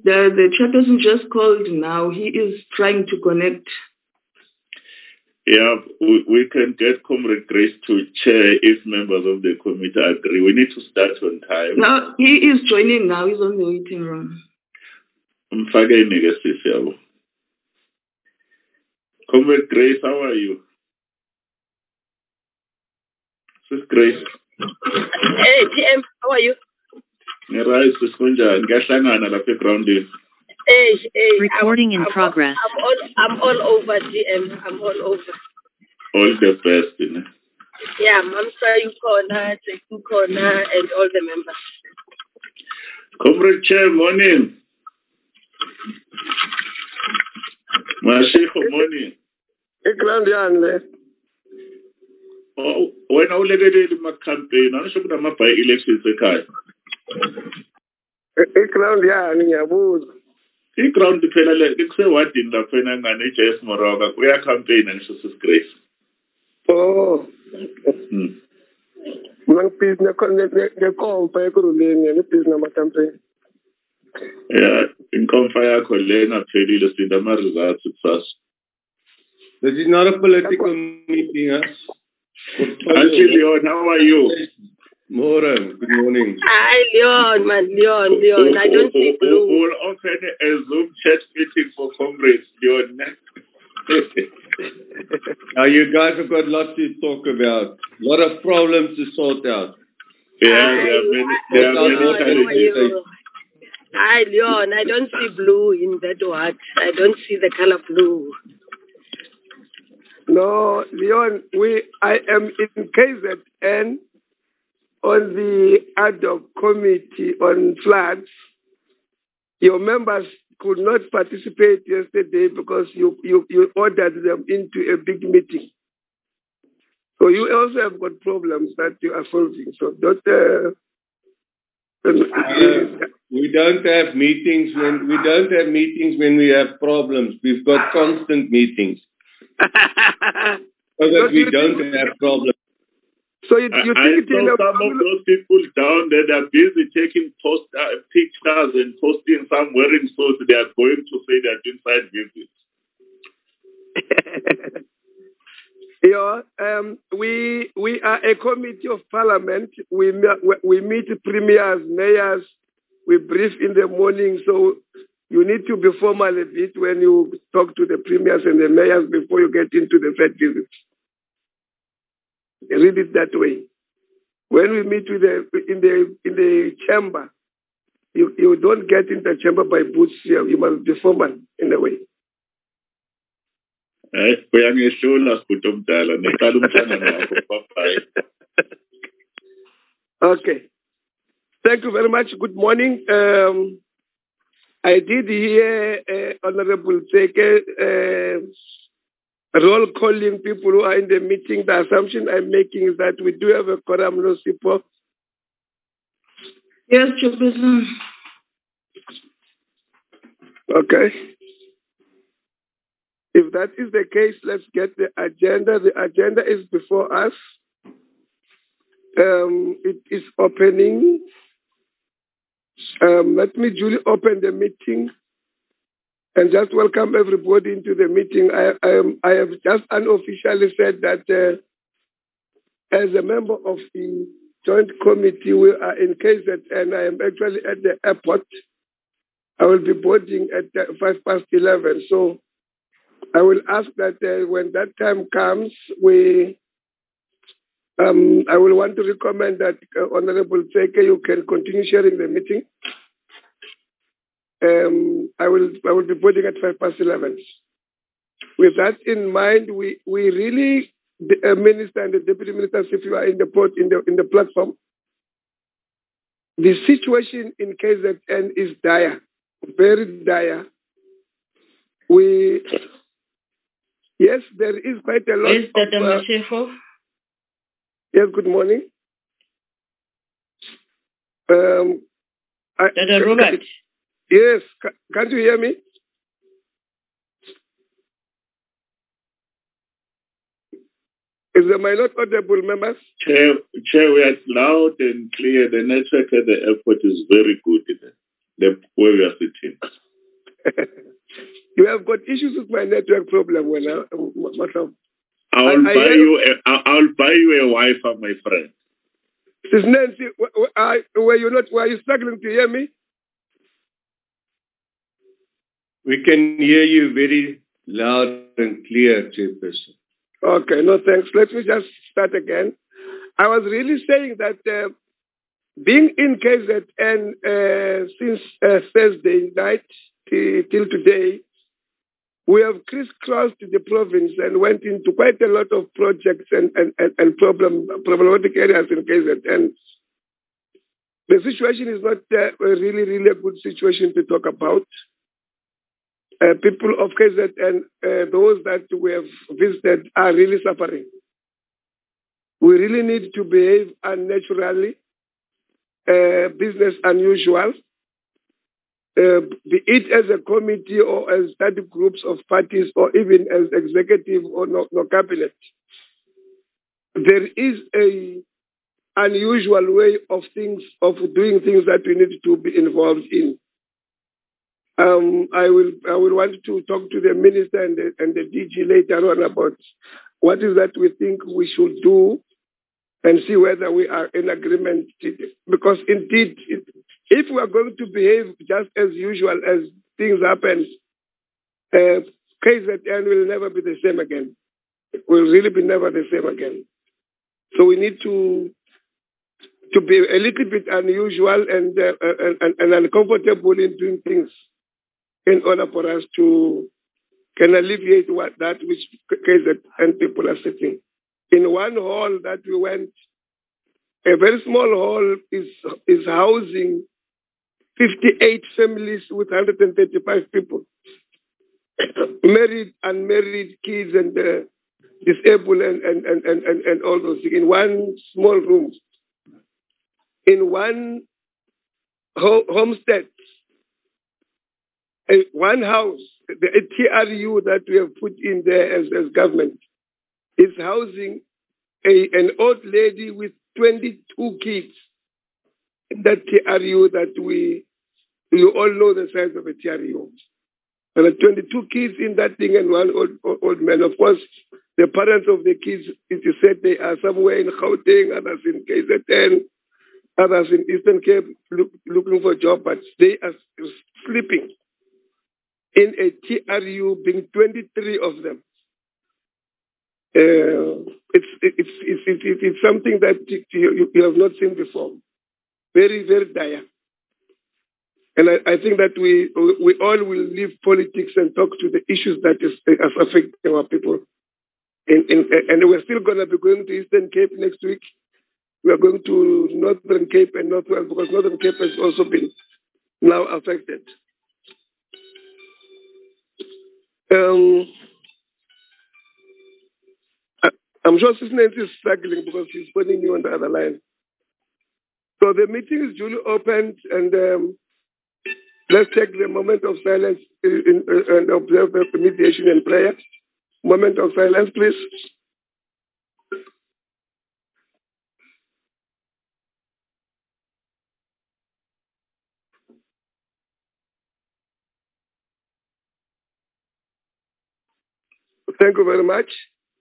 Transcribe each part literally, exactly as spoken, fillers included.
The, the chairperson just called now. He is trying to connect. Yeah, we, we can get Comrade Grace to chair if members of the committee agree. We need to start on time. No, he is joining now. He's on the waiting room. Mfake sis yabo. Comrade Grace, how are you? Sis Grace. Hey, T M, how are you? Ngirai sis kunjani? Ngiyahlangana lapha egroundini. Hey, hey. Recording I'm, in I'm progress. All, I'm all, I'm all over, T M. I'm all over. All the best, you know. Yeah, Mamsa Yukona, Tekukona, and all the members. Comrade Chair, morning. Mashiko, morning. Iklandianle. Oh, when I was in my campaign, I should have by elections ekhaya. Iklandiani ngiyabuza. I-ground phela le kusewadini lapho ngane J S Moroka uya campaign ngisho sis Grace. Oh. Hmm. Mang business ne kompa ekuruleni ne business ama campaign. Yeah, inkomfa yakho lena phelile sinda ama results kusasa. This is not a political meeting, huh? Auntie Leon, how are you? Morning, good morning. Hi, Leon, man, Leon, Leon. I don't see blue. We'll open a Zoom chat meeting for comrades, Leon. Now you guys have got lots to talk about. A lot of problems to sort out. Yeah, there are many, there are many challenges. Hi, Leon. I don't see blue in that what. I don't see the color blue. No, Leon, we I am in K Z N on the ad hoc committee on floods. Your members could not participate yesterday because you, you, you ordered them into a big meeting. So you also have got problems that you are solving. So don't. Uh, uh, we don't have meetings when we don't have meetings when we have problems. We've got constant meetings. So that we don't have problems. So you, you I, think I saw some of those people down there, they're busy taking post, uh, pictures and posting some wearing suits. They are going to say they're doing side visits. Yeah, um, we we are a committee of parliament. We we meet premiers, mayors. We brief in the morning, so you need to be formal a bit when you talk to the premiers and the mayors before you get into the site visits. Read it that way. When we meet with the in the in the chamber, you, you don't get into the chamber by boots here. You must be formal in a way. Okay. Thank you very much. Good morning. Um, I did hear uh, Honorable Teke uh, roll calling people who are in the meeting. The assumption I'm making is that we do have a quorum, no support. Yes, Chairperson. Okay. If that is the case, let's get the agenda. The agenda is before us. Um, it is opening. Um, let me duly open the meeting and just welcome everybody into the meeting. I, I, am, I have just unofficially said that uh, as a member of the joint committee, we are in K Z N. I am actually at the airport. I will be boarding at uh, five past eleven. So I will ask that uh, when that time comes, we, um, I will want to recommend that uh, Honorable Teke, you can continue sharing the meeting. Um, I will I will be boarding at five past eleven. With that in mind, we we really, the uh, minister and the deputy ministers, if you are in the port in the in the platform, the situation in K Z N is dire, very dire. We yes, there is quite a lot. Yes, Dada of, uh, Mashego. Yes, good morning. Um, I, Dada Robert. Yes, can't you hear me? Is the my not audible, members? Chair, Chair, we are loud and clear. The network at the airport is very good. the where we are sitting. You have got issues with my network problem. When I, Matlab. I'll I- I buy hear- you. A, I'll buy you a Wi-Fi, my friend. Sis Nancy, w- w- I- were you not? Were you struggling to hear me? We can hear you very loud and clear, Chairperson. Okay, no thanks. Let me just start again. I was really saying that uh, being in K Z N uh, since uh, Thursday night t- till today, we have crisscrossed the province and went into quite a lot of projects and, and, and, and problem, problematic areas in K Z N. The situation is not uh, a really, really a good situation to talk about. Uh, people of K Z N, uh, those that we have visited, are really suffering. We really need to behave unnaturally, uh, business unusual, uh, be it as a committee or as study groups of parties or even as executive or no, no cabinet. There is a unusual way of things, of doing things that we need to be involved in. Um, I will I will want to talk to the minister and the, and the D G later on about what is that we think we should do and see whether we are in agreement. Because indeed, it, if we are going to behave just as usual as things happen, uh, K Z N will never be the same again. It will really be never the same again. So we need to to be a little bit unusual and, uh, and, and uncomfortable in doing things in order for us to can alleviate what that which K Z N people are sitting. In one hall that we went, a very small hall is is housing fifty-eight families with one hundred thirty-five people, married, unmarried, kids, and uh, disabled, and, and, and, and, and, and all those things in one small room. In one ho- homestead, a, one house, the T R U that we have put in there as, as government is housing a, an old lady with twenty-two kids. That T R U that we, you all know the size of a T R U. There are twenty-two kids in that thing and one old, old, old man. Of course, the parents of the kids, it is said they are somewhere in Gauteng, others in K Z N, others in Eastern Cape look, looking for a job, but they are sleeping in a T R U, being twenty-three of them. Uh, it's, it's, it's, it's, it's something that you, you have not seen before. Very, very dire. And I, I think that we we all will leave politics and talk to the issues that is, is affecting our people. In, in, and we're still going to be going to Eastern Cape next week. We are going to Northern Cape and Northwest because Northern Cape has also been now affected. Um, I, I'm sure Sister Nancy is struggling because she's putting you on the other line. So the meeting is duly opened, and um, let's take the moment of silence in, in, and observe the mediation and prayer. Moment of silence, please. Thank you very much.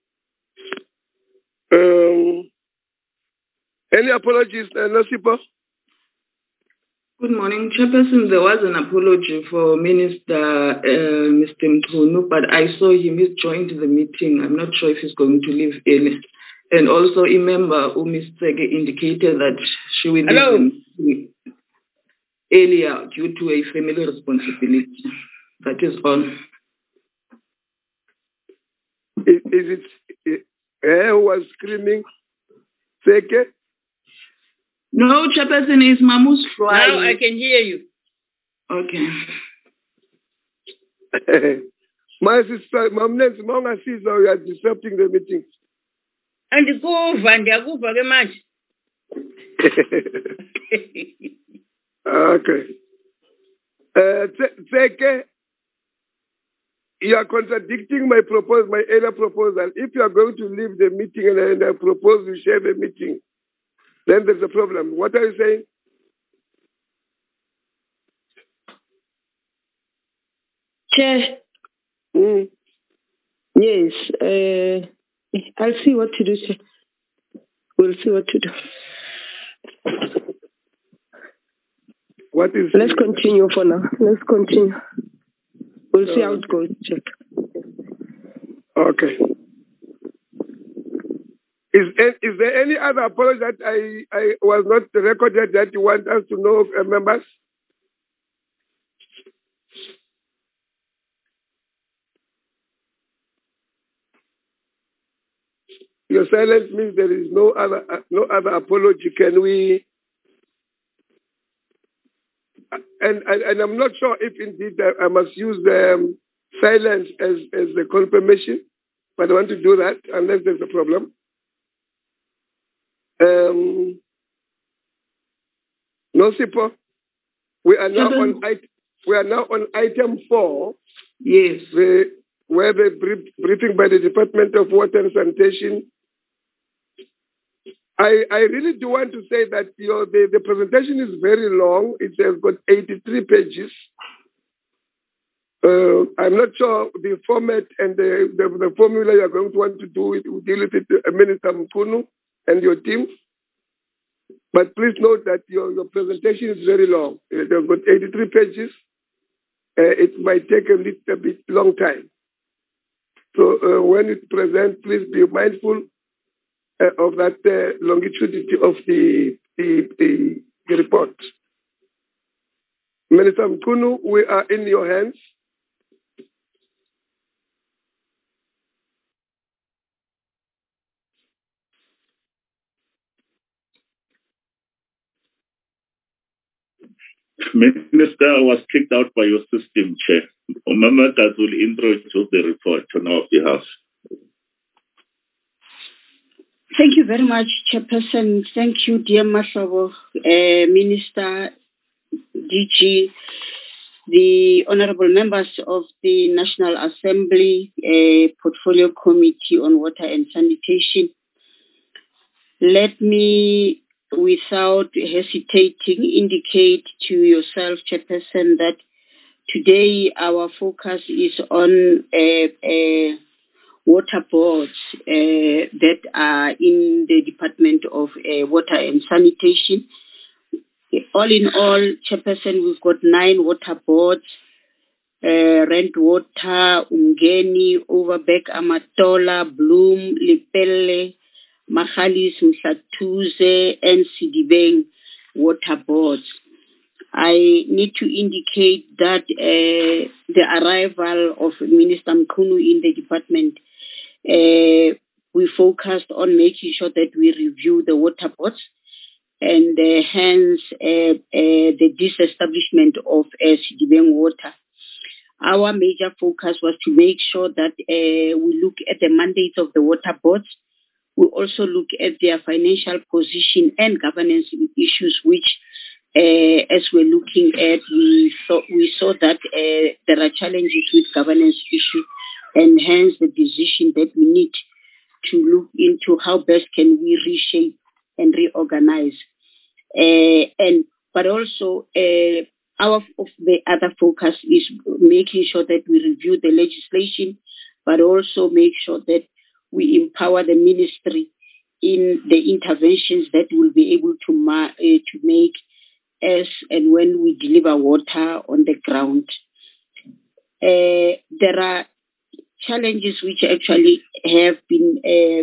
Um, any apologies, uh, Nasipa? Good morning, Chairperson. There was an apology for Minister uh, Mister Mkhunu, but I saw he misjoined the meeting. I'm not sure if he's going to leave early. And also, a member, Miz Tsege, indicated that she will Hello. leave earlier due to a family responsibility. That is all. Is, is it her who was screaming? Tsege? No, Chairperson, is Mamus Fly. Now I can hear you. Okay. My sister, Mom Nancy, Mom sees how you are disrupting the meeting. Andikuva, ndiyakuva ke manje. Okay. Uh, Tsege, you are contradicting my proposal, my earlier proposal. If you are going to leave the meeting and, and I propose you share the meeting, then there's a problem. What are you saying? Chair. Mm. Yes. Uh, I'll see what to do, Chair. We'll see what to do. What is? Let's continue for now. Let's continue. We'll see how it goes, Chair. Okay. Is is there any other apology that I, I was not recorded that you want us to know, uh, members? Your silence means there is no other uh, no other apology. Can we? And, and and I'm not sure if indeed uh, I must use the um, silence as as the confirmation, but I want to do that unless there's a problem. Um, no, Sipo. We are now Seven. on it, we are now on item four. Yes. The, where the brief, briefing by the Department of Water and Sanitation. I, I really do want to say that you know, the, the presentation is very long. It has got eighty-three pages. Uh, I'm not sure the format and the, the, the formula you're going to want to do it. We'll deal with it, uh, Minister Mkhunu and your team. But please note that your, your presentation is very long. It has got eighty-three pages. Uh, it might take a little bit long time. So uh, when you present, please be mindful uh, of that uh, longevity of the, the, the, the report. Minister Mkhunu, we are in your hands. Minister, I was kicked out by your system, Chair. Mama that will introduce the report on our behalf. Thank you very much, Chairperson. Thank you, dear Mahlobo, uh, Minister, D G, the honorable members of the National Assembly uh, Portfolio Committee on Water and Sanitation. Let me, without hesitating, indicate to yourself, Chairperson, that today our focus is on uh, uh, water boards uh, that are in the Department of uh, Water and Sanitation. All in all, Chairperson, we've got nine water boards, uh, Rent Water, Umgeni, Overbeck, Amatola, Bloom, Lepelle, Magalies, Mhlatuze, and Sidibeng water boards. I need to indicate that uh, the arrival of Minister Mkhunu in the department, uh, we focused on making sure that we review the water boards and uh, hence uh, uh, the disestablishment of uh, Sidibeng water. Our major focus was to make sure that uh, we look at the mandates of the water boards. We also look at their financial position and governance issues, which, uh, as we're looking at, we saw, we saw that uh, there are challenges with governance issues, and hence the decision that we need to look into how best can we reshape and reorganize. Uh, and but also uh, our of the other focus is making sure that we review the legislation, but also make sure that we empower the ministry in the interventions that will be able to ma- uh, to make as and when we deliver water on the ground. Uh, there are challenges which actually have been uh,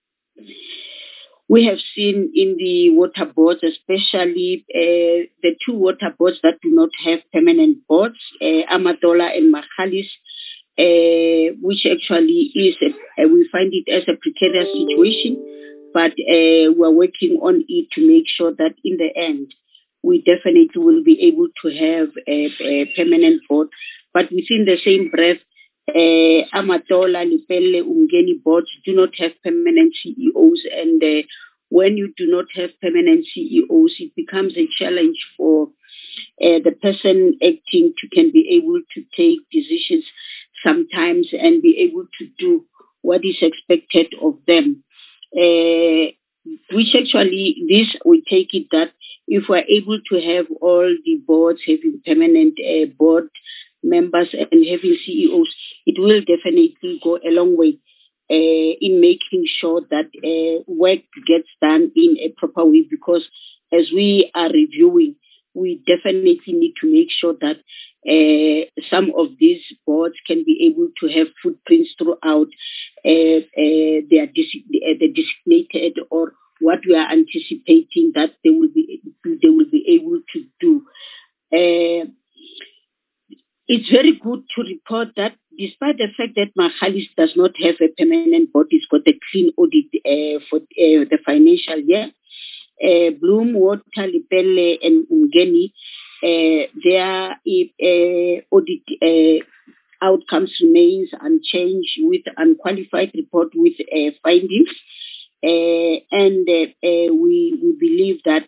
we have seen in the water boards, especially uh, the two water boards that do not have permanent boards, uh, Amatola and Magalies, uh, which actually is, a, uh, we find it as a precarious situation, but uh, we're working on it to make sure that in the end, we definitely will be able to have a, a permanent board. But within the same breath, Uh, Amatola, Lepelle, Umgeni boards do not have permanent C E Os, and uh, when you do not have permanent C E Os, it becomes a challenge for uh, the person acting to can be able to take decisions sometimes and be able to do what is expected of them. Uh, which actually, this we take it that if we're able to have all the boards having permanent uh, board members and having C E Os, it will definitely go a long way uh, in making sure that uh, work gets done in a proper way, because as we are reviewing, we definitely need to make sure that uh, some of these boards can be able to have footprints throughout uh, uh, their dis- uh, the designated or what we are anticipating that they will be they will be able to do. Uh, it's very good to report that despite the fact that Magalies does not have a permanent board, it's got a clean audit uh, for uh, the financial year. Uh, Bloem, Water, Lepelle, and Umgeni, uh, their uh, audit uh, outcomes remains unchanged with unqualified report with uh, findings. Uh, and uh, uh, we, we believe that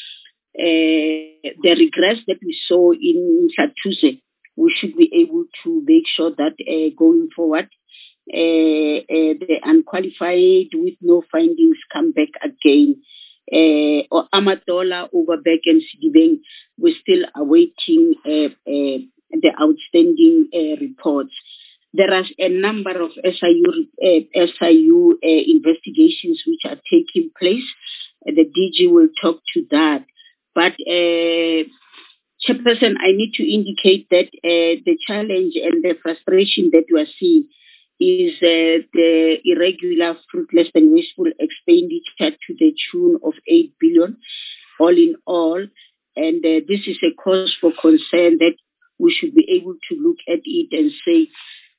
uh, the regress that we saw in Hlatuze, we should be able to make sure that uh, going forward, uh, uh, the unqualified with no findings come back again. Uh, or Amatola, Overbeck, and Sidibeng, we're still awaiting uh, uh, the outstanding uh, reports. There are a number of S I U uh, S I U uh, investigations which are taking place. Uh, the D G will talk to that. But, uh, Chairperson, I need to indicate that uh, the challenge and the frustration that we are seeing is uh, the irregular, fruitless, and wasteful expenditure to the tune of eight billion, all in all. And uh, this is a cause for concern that we should be able to look at it and say,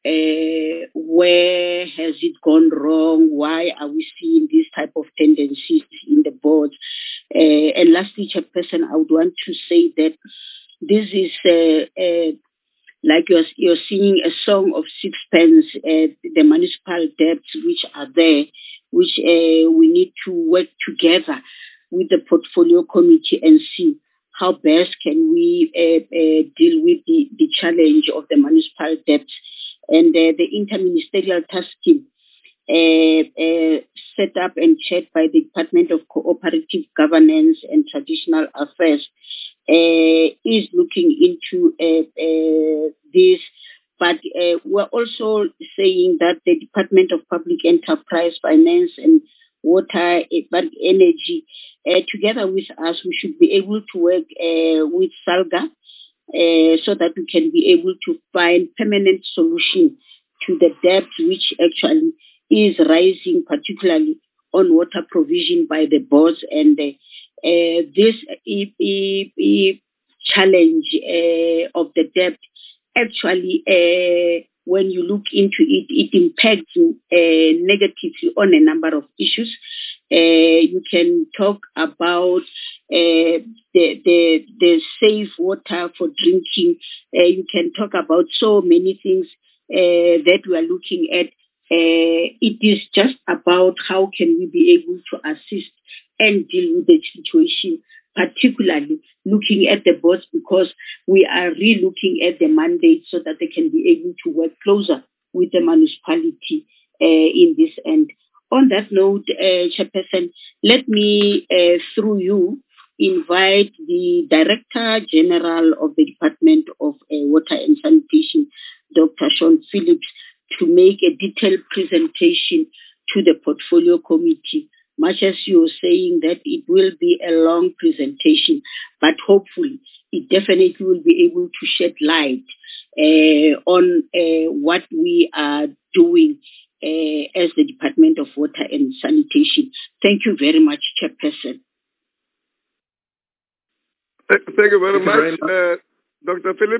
uh, where has it gone wrong? Why are we seeing this type of tendencies in the board? Uh, and lastly, Chairperson, I would want to say that this is uh, uh, like you're, you're singing a song of sixpence, uh, the municipal debts which are there, which uh, we need to work together with the portfolio committee and see how best can we uh, uh, deal with the, the challenge of the municipal debts. And uh, the interministerial task team uh, uh, set up and chaired by the Department of Cooperative Governance and Traditional Affairs uh, is looking into uh, uh, this. But uh, we're also saying that the Department of Public Enterprise, Finance and Water, uh, Energy, uh, together with us, we should be able to work uh, with SALGA uh, so that we can be able to find permanent solution to the debt which actually is rising, particularly on water provision by the boards. And uh, uh, this e- e- e- challenge uh, of the debt, actually, uh, when you look into it, it impacts uh, negatively on a number of issues. Uh, you can talk about uh, the, the the safe water for drinking. Uh, you can talk about so many things uh, that we are looking at. Uh, it is just about how can we be able to assist and deal with the situation, particularly looking at the boards, because we are re-looking at the mandate so that they can be able to work closer with the municipality uh, in this end. On that note, uh, Chairperson, let me, uh, through you, invite the Director General of the Department of uh, Water and Sanitation, Doctor Sean Phillips, to make a detailed presentation to the Portfolio Committee. Much as you're saying that it will be a long presentation, but hopefully it definitely will be able to shed light uh, on uh, what we are doing uh, as the Department of Water and Sanitation. Thank you very much, Chairperson. Thank you very Thank much, you very much. Uh, Doctor Phillips.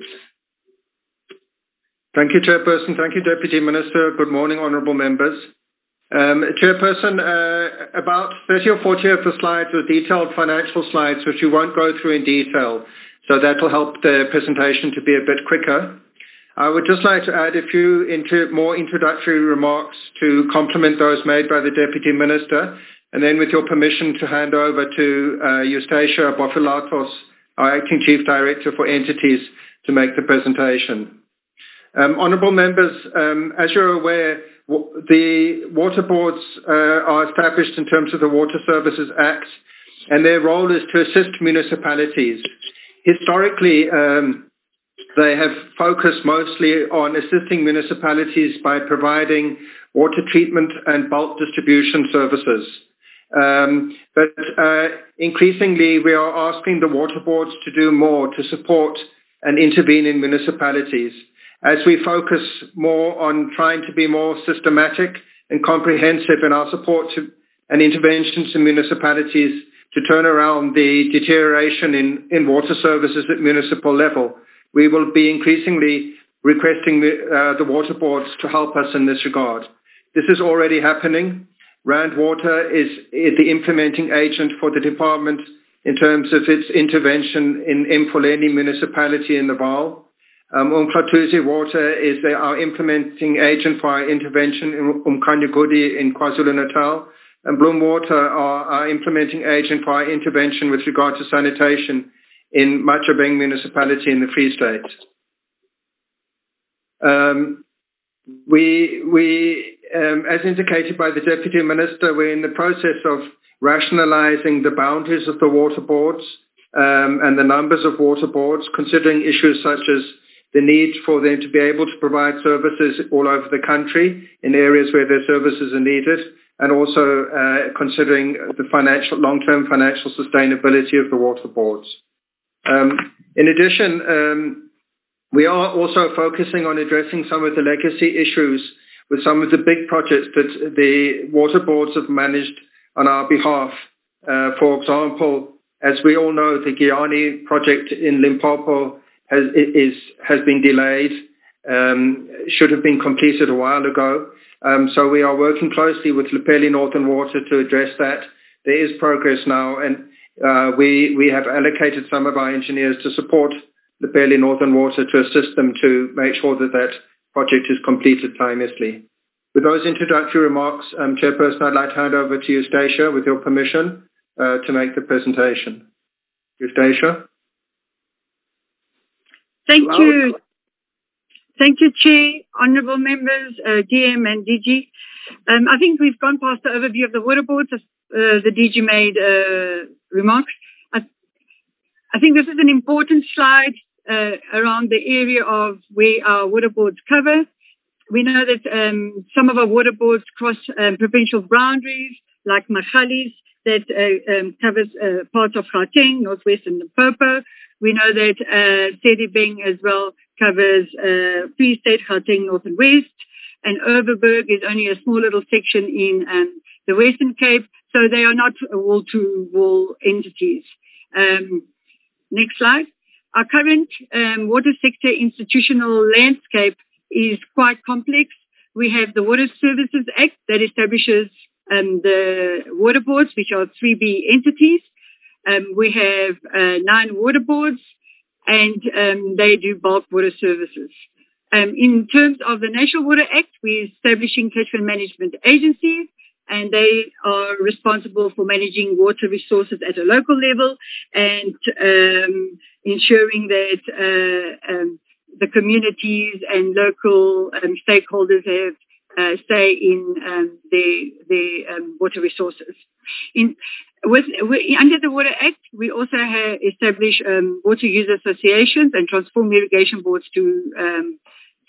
Thank you, Chairperson. Thank you, Deputy Minister. Good morning, honourable members. Um, Chairperson, uh, about thirty or forty of the slides are detailed financial slides, which we won't go through in detail, so that will help the presentation to be a bit quicker. I would just like to add a few into more introductory remarks to complement those made by the Deputy Minister, and then with your permission to hand over to uh, Eustacia Bofilatos, our Acting Chief Director for Entities, to make the presentation. Um, honourable members, um, as you're aware, w- the water boards uh, are established in terms of the Water Services Act, and their role is to assist municipalities. Historically, um, they have focused mostly on assisting municipalities by providing water treatment and bulk distribution services. Um, but uh, increasingly, we are asking the water boards to do more to support and intervene in municipalities, as we focus more on trying to be more systematic and comprehensive in our support to, and interventions in municipalities to turn around the deterioration in, in water services at municipal level. We will be increasingly requesting uh, the water boards to help us in this regard. This is already happening. Rand Water is, is the implementing agent for the department in terms of its intervention in Mfuleni municipality in the Vaal. Um, Umhlatuzi Water is the, our implementing agent for our intervention in Umkanyagudi in KwaZulu-Natal. And Bloem Water are our implementing agent for our intervention with regard to sanitation in Matjhabeng municipality in the Free State. Um, we, we um, as indicated by the Deputy Minister, we're in the process of rationalizing the boundaries of the water boards um, and the numbers of water boards, considering issues such as the need for them to be able to provide services all over the country in areas where their services are needed, and also uh, considering the financial, long-term financial sustainability of the water boards. Um, in addition, um, we are also focusing on addressing some of the legacy issues with some of the big projects that the water boards have managed on our behalf. Uh, for example, as we all know, the Giyani project in Limpopo has, is, has been delayed, um, should have been completed a while ago. Um, so we are working closely with Lepeli Northern Water to address that. There is progress now, and uh, we, we have allocated some of our engineers to support Lepeli Northern Water to assist them to make sure that that project is completed timelessly. With those introductory remarks, um, Chairperson, I'd like to hand over to Eustacia, with your permission, uh, to make the presentation. Eustacia? Thank you. Thank you, Chair, Honourable Members, uh, D M and D G. Um, I think we've gone past the overview of the water boards. As, uh, the D G made uh, remarks. I, I think this is an important slide uh, around the area of where our water boards cover. We know that um, some of our water boards cross um, provincial boundaries, like Magalies, that uh, um, covers uh, parts of Gauteng, Northwest and Limpopo. We know that uh, Sedibeng as well covers uh, Free State, Gauteng, North and West. And Overberg is only a small little section in um, the Western Cape. So they are not wall-to-wall entities. Um, next slide. Our current um, water sector institutional landscape is quite complex. We have the Water Services Act that establishes um, the water boards, which are three B entities. Um, we have uh, nine water boards, and um, they do bulk water services. Um, in terms of the National Water Act, we're establishing catchment management agencies, and they are responsible for managing water resources at a local level and um, ensuring that uh, um, the communities and local um, stakeholders have uh, say in um, the the um, water resources. In with, with under the Water Act, we also have established um, water user associations and transform irrigation boards to um,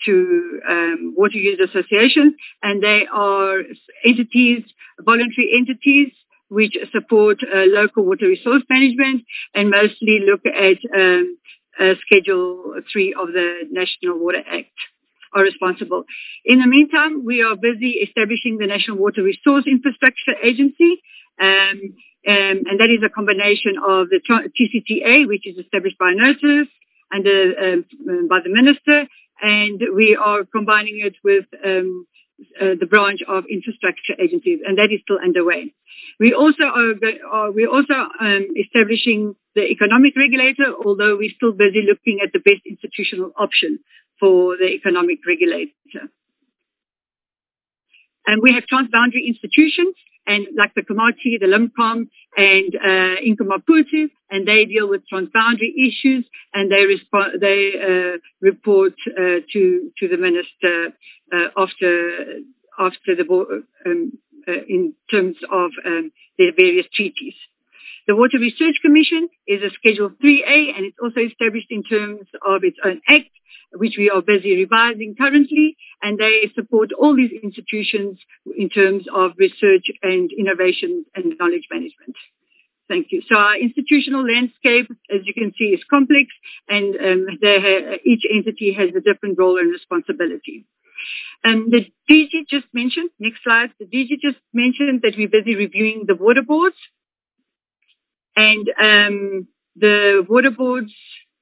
to um, water user associations, and they are entities, voluntary entities, which support uh, local water resource management and mostly look at um, uh, Schedule three of the National Water Act are responsible. In the meantime, we are busy establishing the National Water Resource Infrastructure Agency, um, um, and that is a combination of the T C T A, which is established by NOTIS and uh, by the Minister, and we are combining it with um, uh, the branch of infrastructure agencies, and that is still underway. We also are, are we're also um, establishing the economic regulator, although we're still busy looking at the best institutional option for the economic regulator. And we have transboundary institutions, and like the Komati, the Limcom, and uh, Inkomaputu, and they deal with transboundary issues, and they respond, they uh, report uh, to to the minister uh, after after the um, uh, in terms of um, the various treaties. The Water Research Commission is a Schedule three A, and it's also established in terms of its own act, which we are busy revising currently, and they support all these institutions in terms of research and innovation and knowledge management. Thank you. So our institutional landscape, as you can see, is complex, and um, they ha- each entity has a different role and responsibility. Um, the D G just mentioned, next slide, the D G just mentioned that we're busy reviewing the water boards. And um, the water boards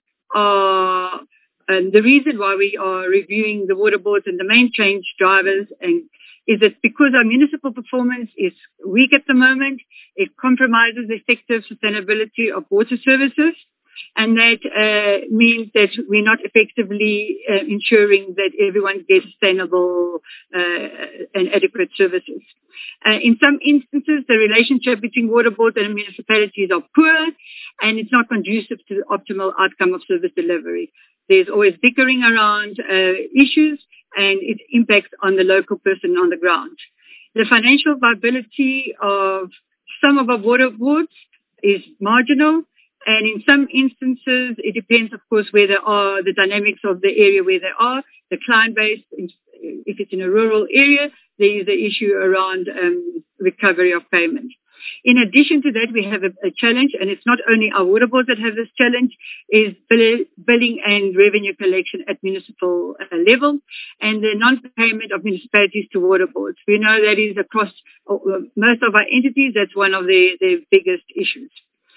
are, um, the reason why we are reviewing the water boards and the main change drivers and is that because our municipal performance is weak at the moment, it compromises the effective sustainability of water services. And that uh, means that we're not effectively uh, ensuring that everyone gets sustainable uh, and adequate services. Uh, in some instances, the relationship between water boards and municipalities are poor, and it's not conducive to the optimal outcome of service delivery. There's always bickering around uh, issues, and it impacts on the local person on the ground. The financial viability of some of our water boards is marginal. And in some instances, it depends, of course, where they are, the dynamics of the area where they are, the client base. If it's in a rural area, there is the issue around um, recovery of payment. In addition to that, we have a, a challenge, and it's not only our water boards that have this challenge, is bill, billing and revenue collection at municipal uh, level, and the non-payment of municipalities to water boards. We know that is across uh, most of our entities. That's one of the, the biggest issues.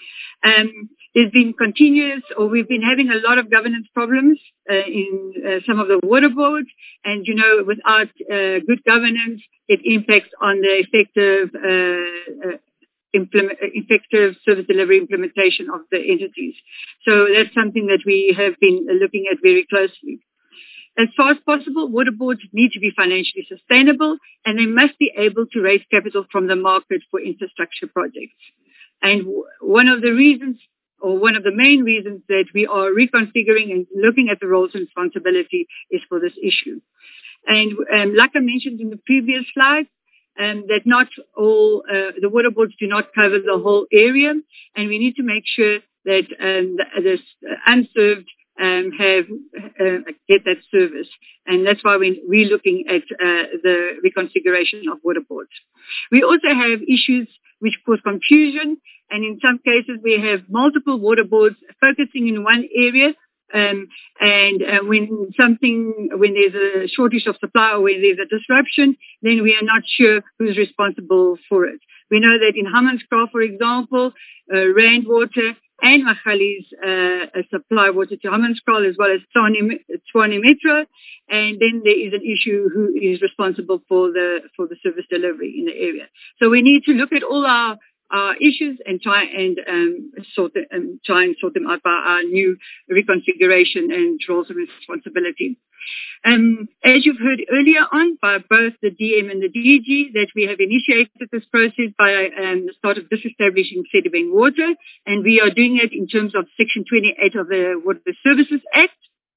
Um, there's been continuous, or we've been having a lot of governance problems uh, in uh, some of the water boards, and you know, without uh, good governance, it impacts on the effective, uh, uh, implement, effective service delivery implementation of the entities. So that's something that we have been looking at very closely. As far as possible, water boards need to be financially sustainable, and they must be able to raise capital from the market for infrastructure projects. And one of the reasons, or one of the main reasons that we are reconfiguring and looking at the roles and responsibility is for this issue. And um, like I mentioned in the previous slide, um, that not all, uh, the water boards do not cover the whole area, and we need to make sure that um, the, the unserved um, have uh, get that service. And that's why we're re-looking at uh, the reconfiguration of water boards. We also have issues which cause confusion, and in some cases we have multiple water boards focusing in one area, um, and uh, when something, when there's a shortage of supply or when there's a disruption, then we are not sure who's responsible for it. We know that in Hammanskraal, for example, uh, Rand Water and Magalies uh, supply water to Hammanskraal as well as Tshwane Metro, and then there is an issue who is responsible for the for the service delivery in the area. So we need to look at all our, our issues and try and um, sort them, um, try and sort them out by our new reconfiguration and roles and responsibility. Um, as you've heard earlier on by both the D M and the D G, that we have initiated this process by um, the start of disestablishing Sedibeng Water, and we are doing it in terms of Section twenty-eight of the Water Services Act.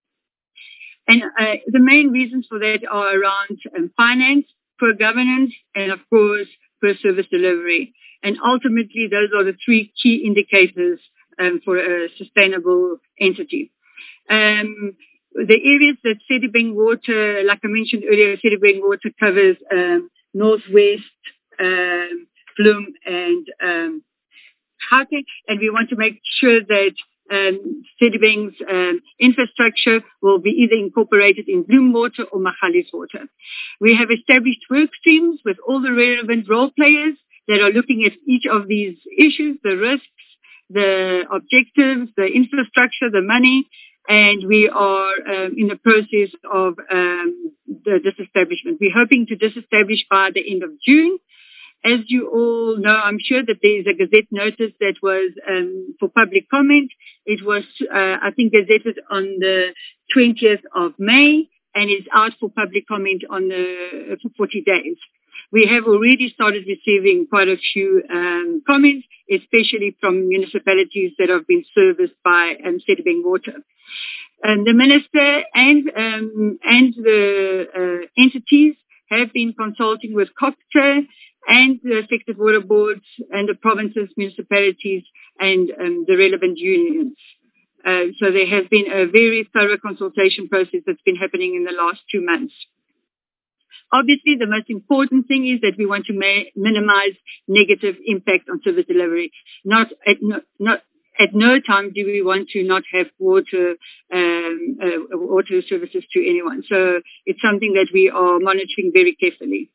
And uh, the main reasons for that are around um, finance, poor governance, and of course, poor service delivery. And ultimately, those are the three key indicators um, for a sustainable entity. Um, The areas that Sedibeng Water, like I mentioned earlier, Sedibeng Water covers um, Northwest, um, Bloem, and um, Gauteng, and we want to make sure that um, Sedibeng's um, infrastructure will be either incorporated in Bloem Water or Magalies Water. We have established work streams with all the relevant role players that are looking at each of these issues, the risks, the objectives, the infrastructure, the money, and we are um, in the process of um, the disestablishment. We're hoping to disestablish by the end of June. As you all know, I'm sure that there is a Gazette notice that was um, for public comment. It was, uh, I think, gazetted on the twentieth of May, and is out for public comment on the for forty days. We have already started receiving quite a few um, comments, especially from municipalities that have been serviced by um, Sedibeng Water. And the minister and um, and the uh, entities have been consulting with COGTA and the affected water boards and the provinces, municipalities, and um, the relevant unions. Uh, so there has been a very thorough consultation process that's been happening in the last two months. Obviously, the most important thing is that we want to ma- minimize negative impact on service delivery. Not at no, not at no time do we want to not have water um, uh, water services to anyone. So it's something that we are monitoring very carefully.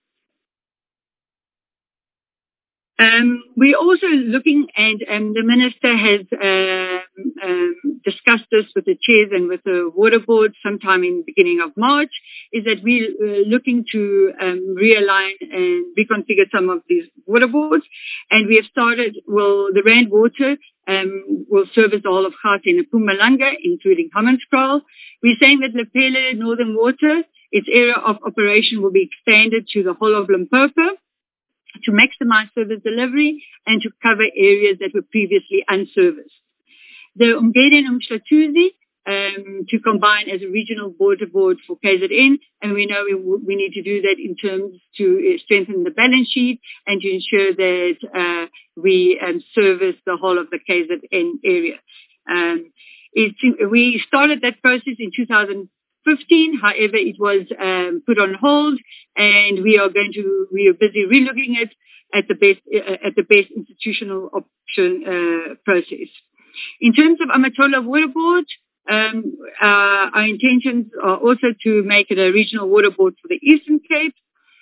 Um, we're also looking, and um, the Minister has um, um, discussed this with the chairs and with the water board sometime in the beginning of March, is that we're uh, looking to um, realign and reconfigure some of these water boards. And we have started, well, the Rand Water um, will service all of Gauteng and Mpumalanga, including Hammanskraal. We're saying that Lepelle Northern Water, its area of operation will be expanded to the whole of Limpopo, to maximize service delivery and to cover areas that were previously unserviced. The Umgeni and Umhlatuzi um, to combine as a regional border board for K Z N, and we know we, we need to do that in terms to strengthen the balance sheet and to ensure that uh, we um, service the whole of the K Z N area. Um, it's, we started that process in two thousand fifteen. However, it was um, put on hold, and we are going to we are busy relooking at at the best uh, at the best institutional option uh, process. In terms of Amatola Water Board, um, uh, our intentions are also to make it a regional water board for the Eastern Cape.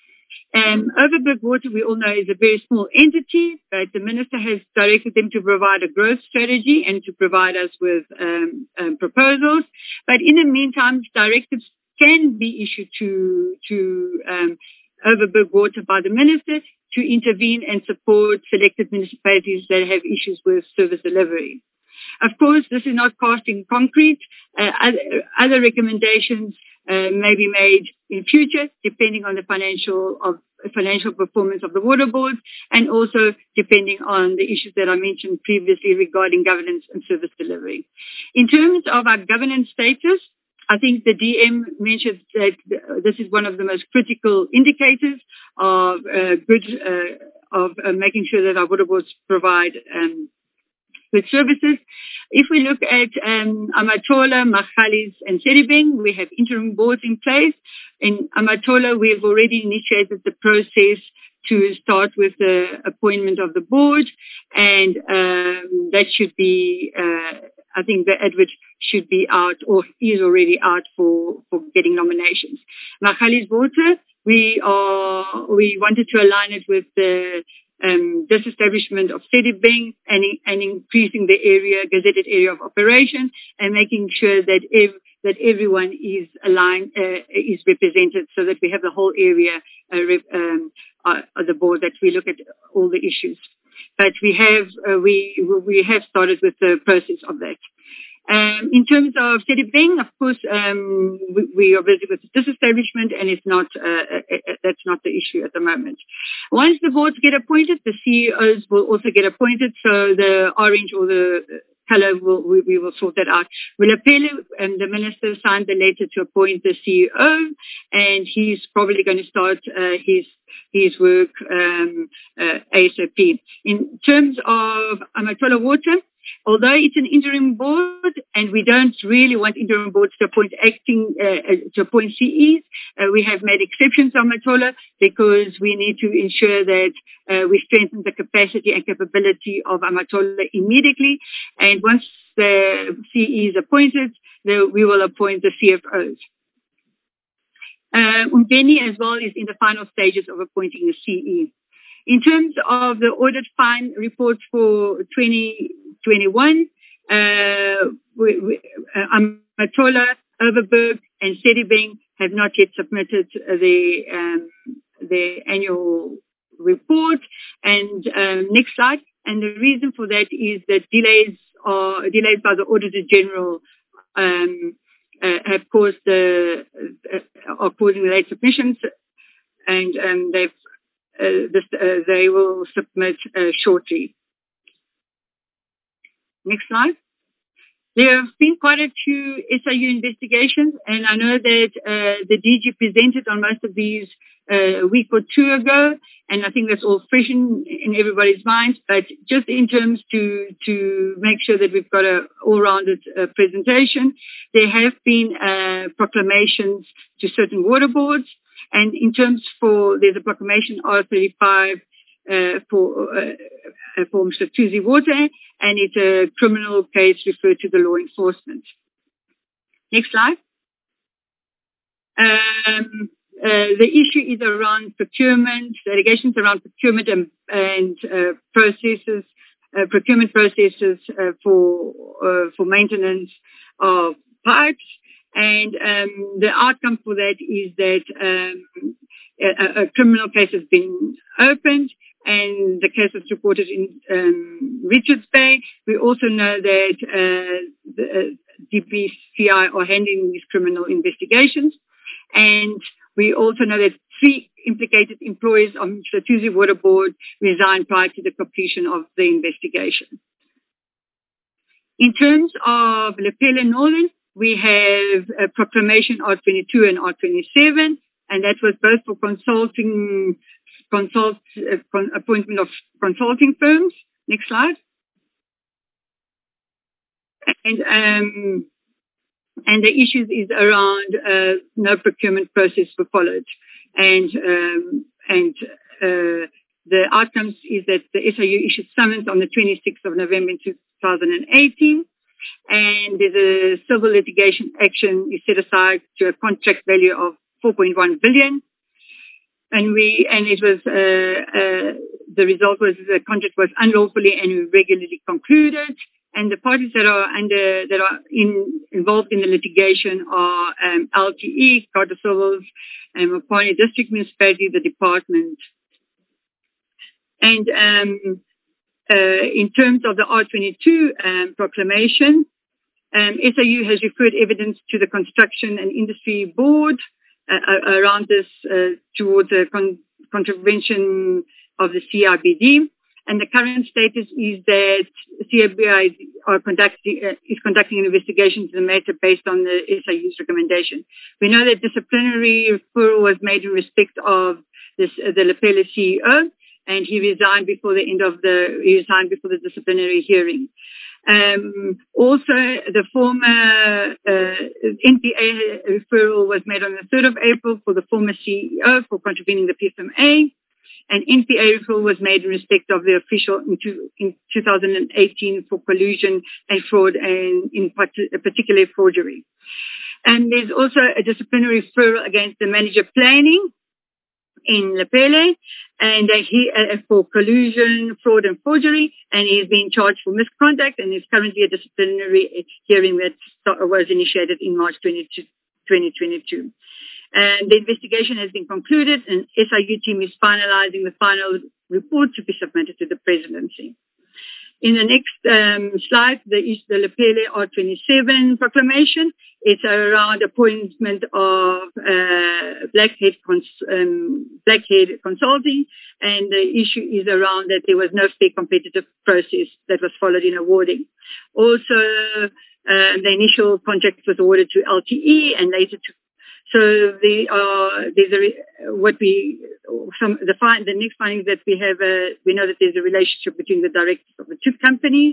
Um, Overberg Water, we all know, is a very small entity, but the Minister has directed them to provide a growth strategy and to provide us with um, um, proposals. But in the meantime, directives can be issued to, to um, Overberg Water by the Minister to intervene and support selected municipalities that have issues with service delivery. Of course, this is not cast in concrete. Uh, other, other recommendations uh, may be made in future, depending on the financial of financial performance of the water board, and also depending on the issues that I mentioned previously regarding governance and service delivery. In terms of our governance status, I think the D M mentioned that this is one of the most critical indicators of uh, good uh, of uh, making sure that our water boards provide um, good services. If we look at um, Amatola, Magalies, and Sedibeng, we have interim boards in place. In Amatola, we have already initiated the process to start with the appointment of the board, and um, that should be, uh, I think the advert should be out or is already out for, for getting nominations. Magalies Water, we are, we wanted to align it with the Um, disestablishment of Sedibeng and, and increasing the area, gazetted area of operation, and making sure that ev- that everyone is aligned, uh, is represented, so that we have the whole area, uh, rep- um, uh, the board, that we look at all the issues. But we have uh, we we have started with the process of that. Um, in terms of Sedibeng, of course, um, we, we are busy with disestablishment, and it's not uh, uh, that's not the issue at the moment. Once the boards get appointed, the C E Os will also get appointed. So the orange or the color, will, we, we will sort that out. Lepelle, and the Minister signed the letter to appoint the C E O, and he's probably going to start uh, his his work um, uh, ASAP. In terms of Amatola Water, although it's an interim board, and we don't really want interim boards to appoint acting uh, to appoint C Es, uh, we have made exceptions on Amatola because we need to ensure that uh, we strengthen the capacity and capability of Amatola immediately. And once the C E is appointed, the, we will appoint the C F Os. Uh, Umgeni as well is in the final stages of appointing a C E. In terms of the audit fine report for twenty twenty-one, uh, we, we, uh, Amatola, Overberg, and Sedibeng have not yet submitted the um, the annual report. And um, next slide. And the reason for that is that delays are delays by the Auditor General um, uh, have caused the uh, are causing late submissions, and um, they've Uh, this, uh, they will submit uh, shortly. Next slide. There have been quite a few S I U investigations, and I know that uh, the D G presented on most of these uh, a week or two ago, and I think that's all fresh in, in everybody's minds. But just in terms to to make sure that we've got a all-rounded uh, presentation, there have been uh, proclamations to certain water boards, and in terms for there's a proclamation R thirty-five uh, for uh, for Mhlathuze Water, and it's a criminal case referred to the law enforcement. Next slide. Um, uh, the issue is around procurement, the allegations around procurement and, and uh, processes, uh, procurement processes uh, for uh, for maintenance of pipes, and um, the outcome for that is that um, a, a criminal case has been opened, and the case was reported in um, Richards Bay. We also know that uh, the uh, D P C I are handling these criminal investigations. And we also know that three implicated employees of Mhlathuze Water Board resigned prior to the completion of the investigation. In terms of Lepelle Northern, we have a proclamation R twenty-two and R twenty-seven, and that was both for consulting, consult, uh, con, appointment of consulting firms. Next slide. And um, And the issues is around uh, no procurement process were followed. And um, and uh, the outcomes is that the S I U issued summons on the twenty-sixth of November in two thousand eighteen. And there's a civil litigation action is set aside to a contract value of four point one billion. And we and it was uh, uh, the result was the contract was unlawfully and irregularly concluded. And the parties that are under that are in, involved in the litigation are um, L T E, Carter Civils, and Mopani District Municipality, the department. And um, uh, in terms of the R twenty-two um, proclamation, um, S I U has referred evidence to the Construction and Industry Board uh, around this uh, towards a con- contravention of the C I B D. And the current status is that C I B I are conducting, uh, is conducting an investigation into the matter based on the S I U's recommendation. We know that disciplinary referral was made in respect of this, uh, the Lepelle C E O, and he resigned before the end of the he resigned before the disciplinary hearing. Um, also, the former uh, N P A referral was made on the third of April for the former C E O for contravening the P F M A. An N P A referral was made in respect of the official in, two, in two thousand eighteen for collusion and fraud, and in particular forgery. And there's also a disciplinary referral against the manager planning in Lepelle, and uh, he uh, for collusion, fraud, and forgery, and he's being charged for misconduct, and there's currently a disciplinary hearing that was initiated in March twenty twenty-two. And the investigation has been concluded, and S I U team is finalizing the final report to be submitted to the presidency. In the next um, slide, there is the Lepelle R twenty-seven proclamation. It's around appointment of uh, Blackhead, cons- um, Blackhead Consulting, and the issue is around that there was no fair competitive process that was followed in awarding. Also, uh, the initial contract was awarded to L T E and later to So the uh, there's a what we some the find the next finding that we have uh, we know that there's a relationship between the directors of the two companies,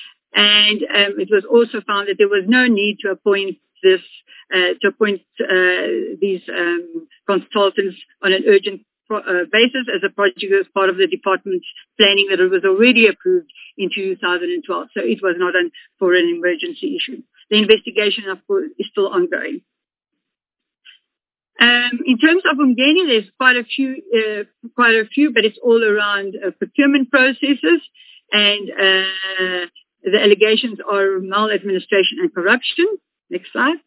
and um, it was also found that there was no need to appoint this uh, to appoint uh, these um, consultants on an urgent pro- uh, basis, as a project was part of the department's planning that it was already approved in two thousand twelve. So it was not an, for an emergency issue. The investigation, of course, is still ongoing. Um, in terms of Umgeni, there's quite a few, uh, quite a few, but it's all around uh, procurement processes, and uh, the allegations are maladministration and corruption. Next slide.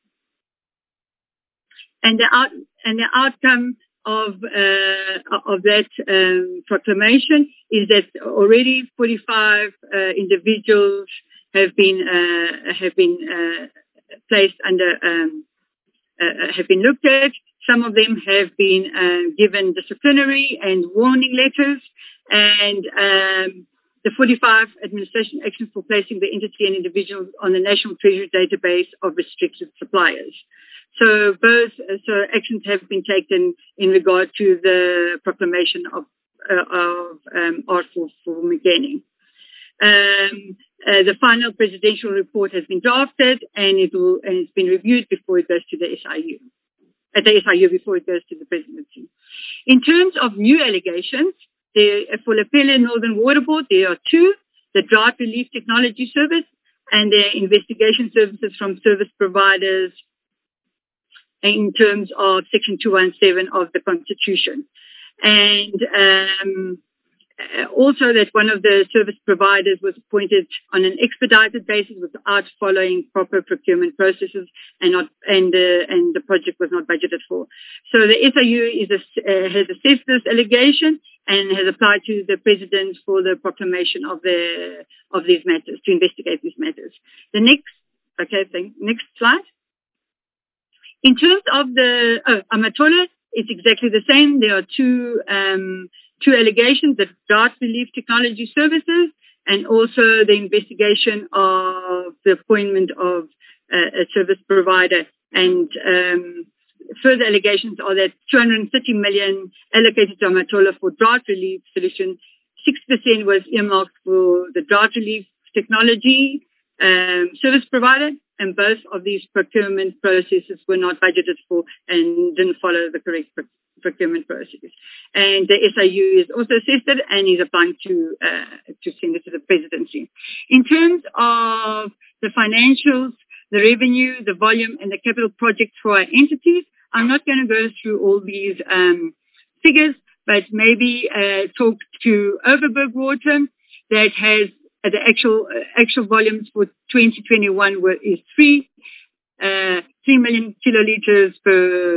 And the out, and the outcome of uh, of that um, proclamation is that already forty-five uh, individuals have been uh, have been uh, placed under. Um, Uh, have been looked at. Some of them have been uh, given disciplinary and warning letters, and um, the forty-five administration actions for placing the entity and individuals on the National Treasury database of restricted suppliers. So both, so actions have been taken in regard to the proclamation of, uh, of um, Arthur for Makeni. Um, uh, the final presidential report has been drafted and it will, and it's been reviewed before it goes to the S I U, at the S I U before it goes to the presidency. In terms of new allegations, there, for Lepelle Northern Water Board, there are two, the Drought Relief Technology Service and the investigation services from service providers in terms of Section two seventeen of the Constitution. And um, also that one of the service providers was appointed on an expedited basis without following proper procurement processes and not and uh, and the project was not budgeted for. So the S I U is a, uh, has assessed this allegation and has applied to the president for the proclamation of the of these matters, to investigate these matters. The next, okay, thank, next slide. In terms of the oh, Amatola, it's exactly the same. There are two um, two allegations: the Drought Relief Technology Services, and also the investigation of the appointment of uh, a service provider. And um, further allegations are that two hundred thirty million allocated to Amatola for drought relief solution. Six percent was earmarked for the drought relief technology um, service provider. And both of these procurement processes were not budgeted for and didn't follow the correct pro- procurement process. And the S I U is also assessed it and is applying to uh, to send it to the presidency. In terms of the financials, the revenue, the volume, and the capital projects for our entities, I'm not going to go through all these um, figures, but maybe uh, talk to Overberg Water that has Uh, the actual uh, actual volumes for twenty twenty-one were is three uh, three million kiloliters per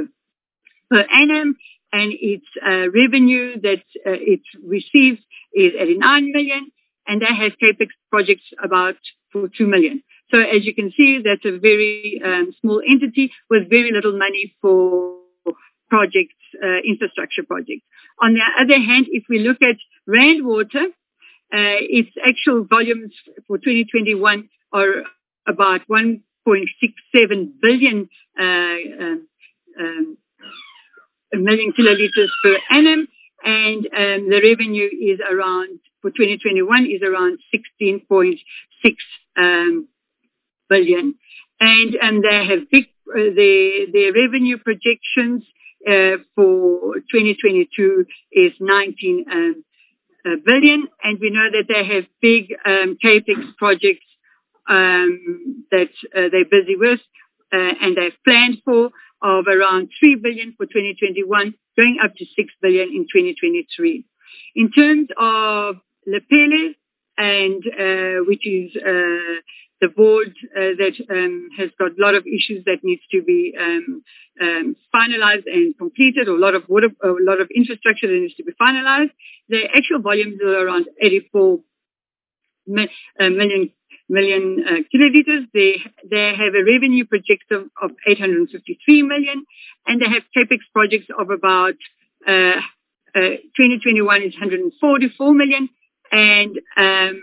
per annum, and its uh, revenue that uh, it receives is eighty-nine million, and that has capex projects about for two million. So as you can see, that's a very um, small entity with very little money for projects, uh, infrastructure projects. On the other hand, if we look at Rand Water, Uh, its actual volumes for twenty twenty-one are about one point six seven billion uh, um, um, million kiloliters per annum, and um, the revenue is around for twenty twenty-one is around sixteen point six um, billion, and and they have big uh, their their revenue projections uh, for twenty twenty-two is nineteen. Um, Uh, billion, and we know that they have big um, capex projects um, that uh, they're busy with uh, and they've planned for of around three billion for twenty twenty-one, going up to six billion in twenty twenty-three. In terms of Lepelle, and uh, which is uh, the board uh, that um, has got a lot of issues that needs to be um, um, finalized and completed, or a lot of water, a lot of infrastructure that needs to be finalized. The actual volumes are around eighty-four mi- uh, million million uh, kiloliters. They they have a revenue projection of eight hundred fifty-three million, and they have capex projects of about uh, uh, twenty twenty-one is one hundred forty-four million, and um,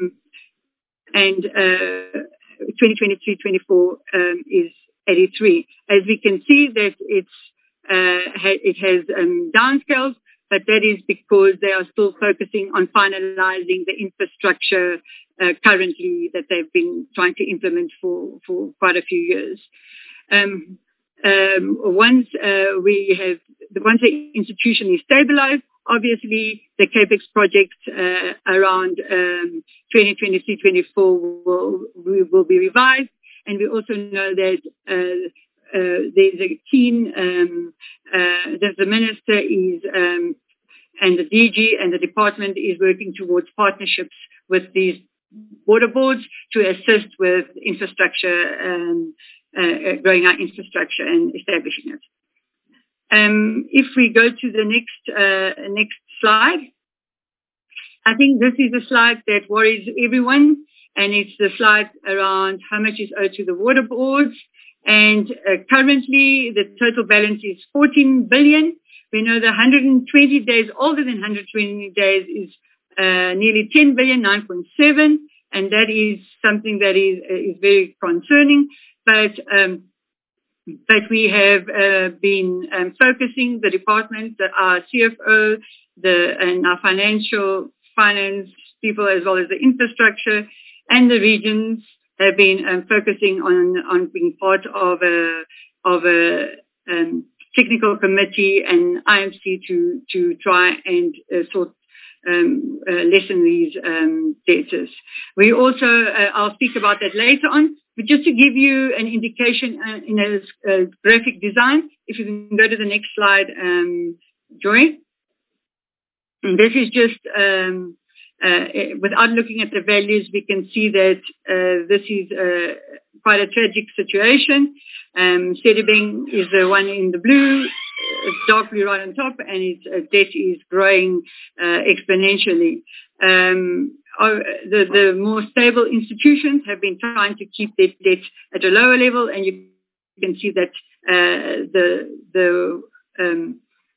and uh, twenty twenty-three twenty-four um, is eighty-three. As we can see that it's uh, ha- it has um, downscales, but that is because they are still focusing on finalizing the infrastructure uh, currently that they've been trying to implement for, for quite a few years. Um, um, once uh, we have, once the institution is stabilized, obviously the capex projects uh, around um, twenty twenty-three twenty-four will, will be revised, and we also know that uh, uh, there's a keen um, uh, that the minister is um, and the D G and the department is working towards partnerships with these water boards to assist with infrastructure, um, uh, growing our infrastructure and establishing it. Um, if we go to the next uh, next slide, I think this is a slide that worries everyone, and it's the slide around how much is owed to the water boards. And uh, currently, the total balance is fourteen billion. We know the one hundred twenty days, older than one hundred twenty days, is uh, nearly ten billion, nine point seven, and that is something that is uh, is very concerning. But um, but we have uh, been um, focusing the department, the, our C F O, the and our financial finance people, as well as the infrastructure and the regions, have been um, focusing on on being part of a of a um, technical committee and I M C to to try and uh, sort um, uh, lessen these um, debtors. We also uh, I'll speak about that later on. But just to give you an indication uh, in a, a graphic design, if you can go to the next slide, um, Joy. And this is just, um, uh, without looking at the values, we can see that uh, this is uh, quite a tragic situation. Um, Sedibeng is the one in the blue, it's dark blue right on top, and its uh, debt is growing uh, exponentially. Um, the, the more stable institutions have been trying to keep their debt at a lower level, and you can see that uh, the the um,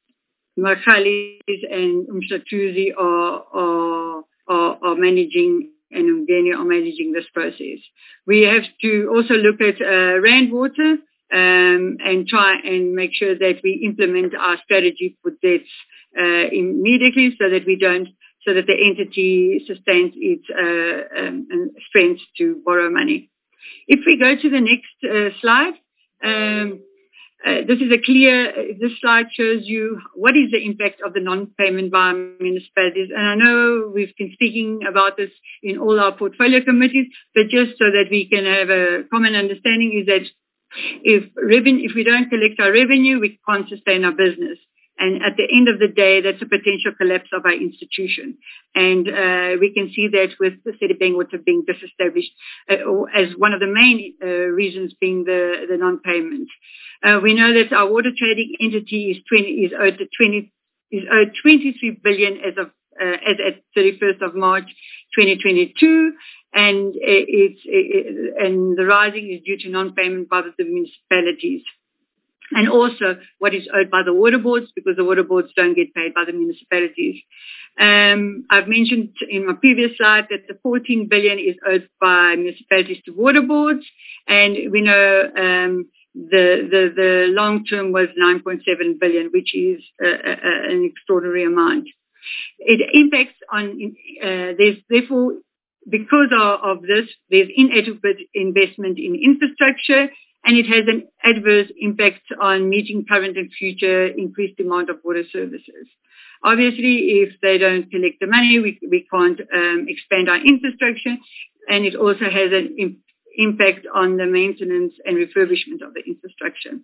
Makhalis and Umshatuzi are, are are are managing and Umgeni are managing this process. We have to also look at uh, Rand Water um, and try and make sure that we implement our strategy for debts uh, immediately, so that we don't. So that the entity sustains its uh, um, strength to borrow money. If we go to the next uh, slide, um, uh, this is a clear, uh, this slide shows you what is the impact of the non-payment by municipalities. And I know we've been speaking about this in all our portfolio committees, but just so that we can have a common understanding is that if revenue, if we don't collect our revenue, we can't sustain our business. And at the end of the day, that's a potential collapse of our institution. And uh, we can see that with the Sedibeng Water being disestablished uh, as one of the main uh, reasons being the, the non-payment. Uh, we know that our water trading entity is twenty is owed to twenty is owed twenty-three billion as of uh, as at thirty-first of March twenty twenty-two, and it's it, and the rising is due to non-payment by the municipalities. And also what is owed by the water boards, because the water boards don't get paid by the municipalities. Um, I've mentioned in my previous slide that the fourteen billion is owed by municipalities to water boards, and we know um, the, the the long term was nine point seven billion, which is uh, uh, an extraordinary amount. It impacts on uh, there's therefore because of, of this there's inadequate investment in infrastructure. And it has an adverse impact on meeting current and future increased demand of water services. Obviously, if they don't collect the money, we, we can't um, expand our infrastructure. And it also has an im- impact on the maintenance and refurbishment of the infrastructure.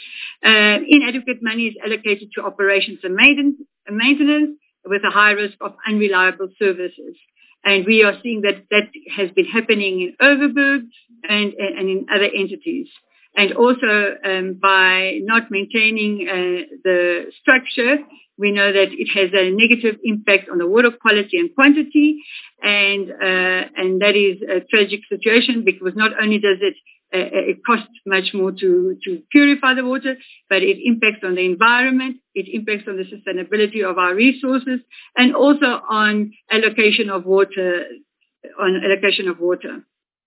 Uh, inadequate money is allocated to operations and maintenance with a high risk of unreliable services. And we are seeing that that has been happening in Overberg and, and in other entities. And also um, by not maintaining uh, the structure, we know that it has a negative impact on the water quality and quantity. And uh, and that is a tragic situation, because not only does it uh, it cost much more to, to purify the water, but it impacts on the environment, it impacts on the sustainability of our resources, and also on allocation of water, on allocation of water.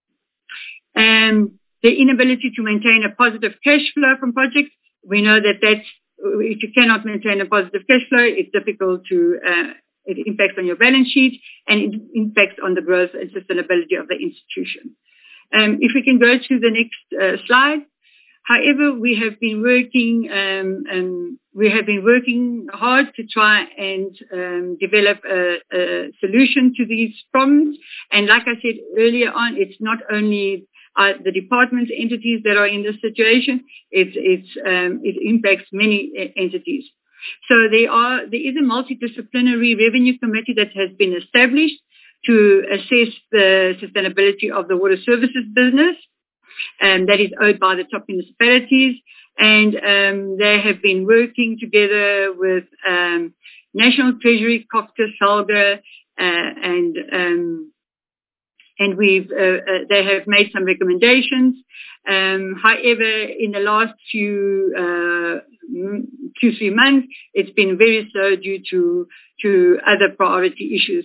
Um, the inability to maintain a positive cash flow from projects, we know that that's, if you cannot maintain a positive cash flow, it's difficult to, uh, it impacts on your balance sheet, and it impacts on the growth and sustainability of the institution. Um, if we can go to the next uh, slide. However, we have been working, um, um, we have been working hard to try and um, develop a, a solution to these problems. And like I said earlier on, it's not only uh, the departments, entities that are in this situation. It's, it's, um, it impacts many uh, entities. So there are, there is a multidisciplinary revenue committee that has been established to assess the sustainability of the water services business, and that is owed by the top municipalities. And um, they have been working together with um, National Treasury, Copter, Salga, uh, and um, and we've uh, uh, they have made some recommendations. Um, however, in the last few uh, two three months, it's been very slow due to to other priority issues.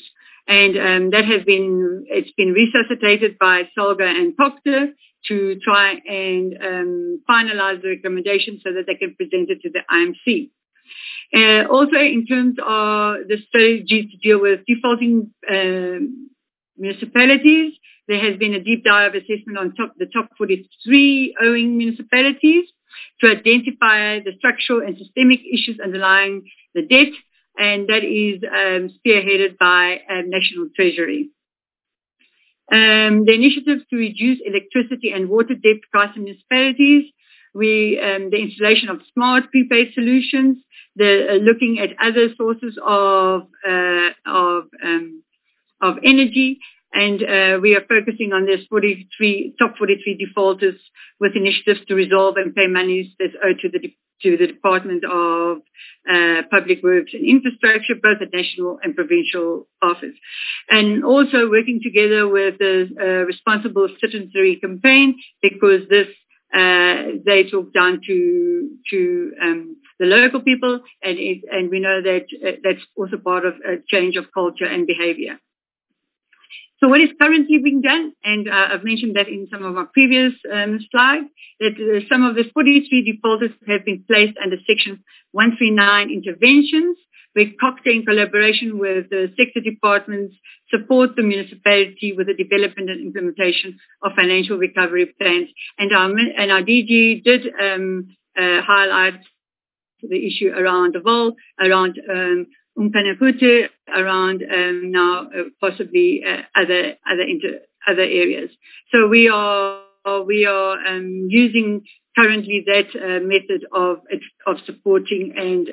And um, that has been, it's been resuscitated by SALGA and Proctor to try and um, finalize the recommendation so that they can present it to the I M C. Uh, also, in terms of the strategy to deal with defaulting um, municipalities, there has been a deep dive assessment on top, the top forty-three owing municipalities to identify the structural and systemic issues underlying the debt, and that is um, spearheaded by uh, National Treasury. Um, the initiatives to reduce electricity and water debt price in municipalities, we, um, the installation of smart prepaid solutions, the uh, looking at other sources of uh, of um, of energy, and uh, we are focusing on this forty-three top forty-three defaulters with initiatives to resolve and pay monies that's owed to the de- to the Department of uh, Public Works and Infrastructure, both at national and provincial office, and also working together with the uh, Responsible Citizenry Campaign, because this uh, they talk down to to um, the local people, and it, and we know that uh, that's also part of a change of culture and behavior. So what is currently being done, and uh, I've mentioned that in some of our previous um, slides, that uh, some of the forty-three defaulters have been placed under Section one thirty-nine interventions, where COCTA, in collaboration with the sector departments, support the municipality with the development and implementation of financial recovery plans. And our, and our D G did um, uh, highlight the issue around the Vol, around um, Umpanapute, around um, now uh, possibly uh, other other inter, other areas. So we are we are um, using currently that uh, method of of supporting and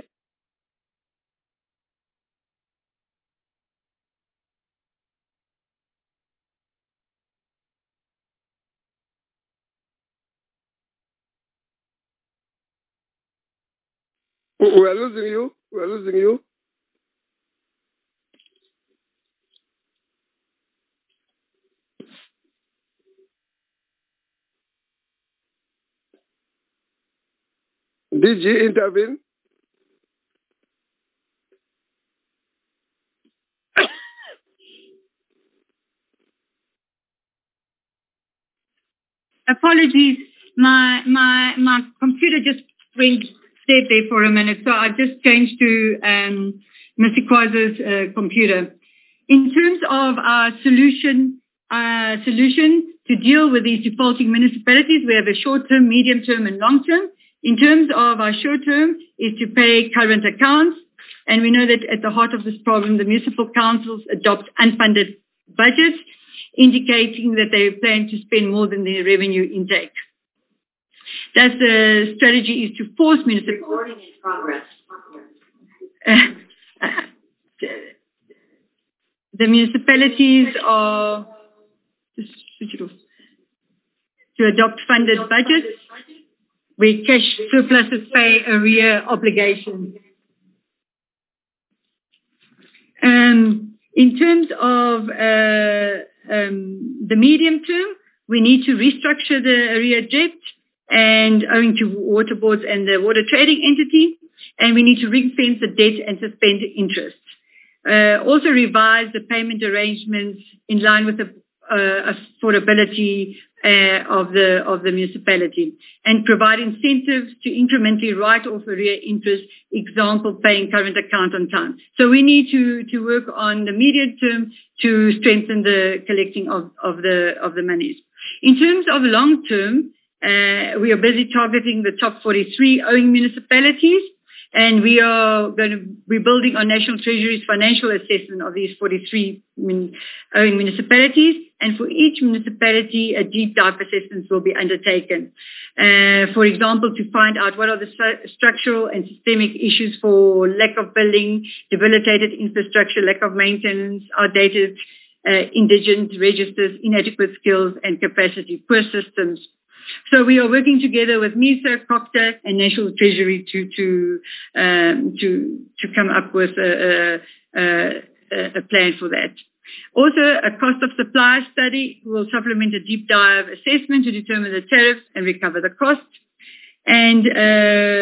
We're losing you. We're losing you. D G, intervene. Apologies, my my my computer just went dead there for a minute, so I just changed to um, Mister Kwaza's uh, computer. In terms of our solution uh, solution to deal with these defaulting municipalities, we have a short-term, medium-term, and long-term. In terms of our short-term, is to pay current accounts, and we know that at the heart of this problem, the municipal councils adopt unfunded budgets, indicating that they plan to spend more than their revenue intake. Thus, the strategy is to force municipal... Recording in progress. Uh, uh, the municipalities are... Just switch it off. To adopt funded budgets, where cash surpluses pay arrear obligations. Um, in terms of... Uh, Um, the medium term, we need to restructure the arrear debt and owing to water boards and the water trading entity, and we need to ring fence the debt and suspend interest. Uh, also revise the payment arrangements in line with the uh, affordability uh, of the of the municipality, and provide incentives to incrementally write off arrear interest, example, paying current account on time. So we need to, to work on the medium term to strengthen the collecting of, of the of the monies. In terms of long term, uh, we are busy targeting the top forty-three owing municipalities, and we are going to be building on National Treasury's financial assessment of these forty-three min, owing municipalities. And for each municipality, a deep dive assessment will be undertaken. Uh, for example, to find out what are the st- structural and systemic issues for lack of billing, debilitated infrastructure, lack of maintenance, outdated uh, indigent registers, inadequate skills and capacity, poor systems. So we are working together with MISA, COCTA, and National Treasury to to um, to to come up with a, a, a plan for that. Also, a cost of supply study will supplement a deep dive assessment to determine the tariffs and recover the cost. And uh,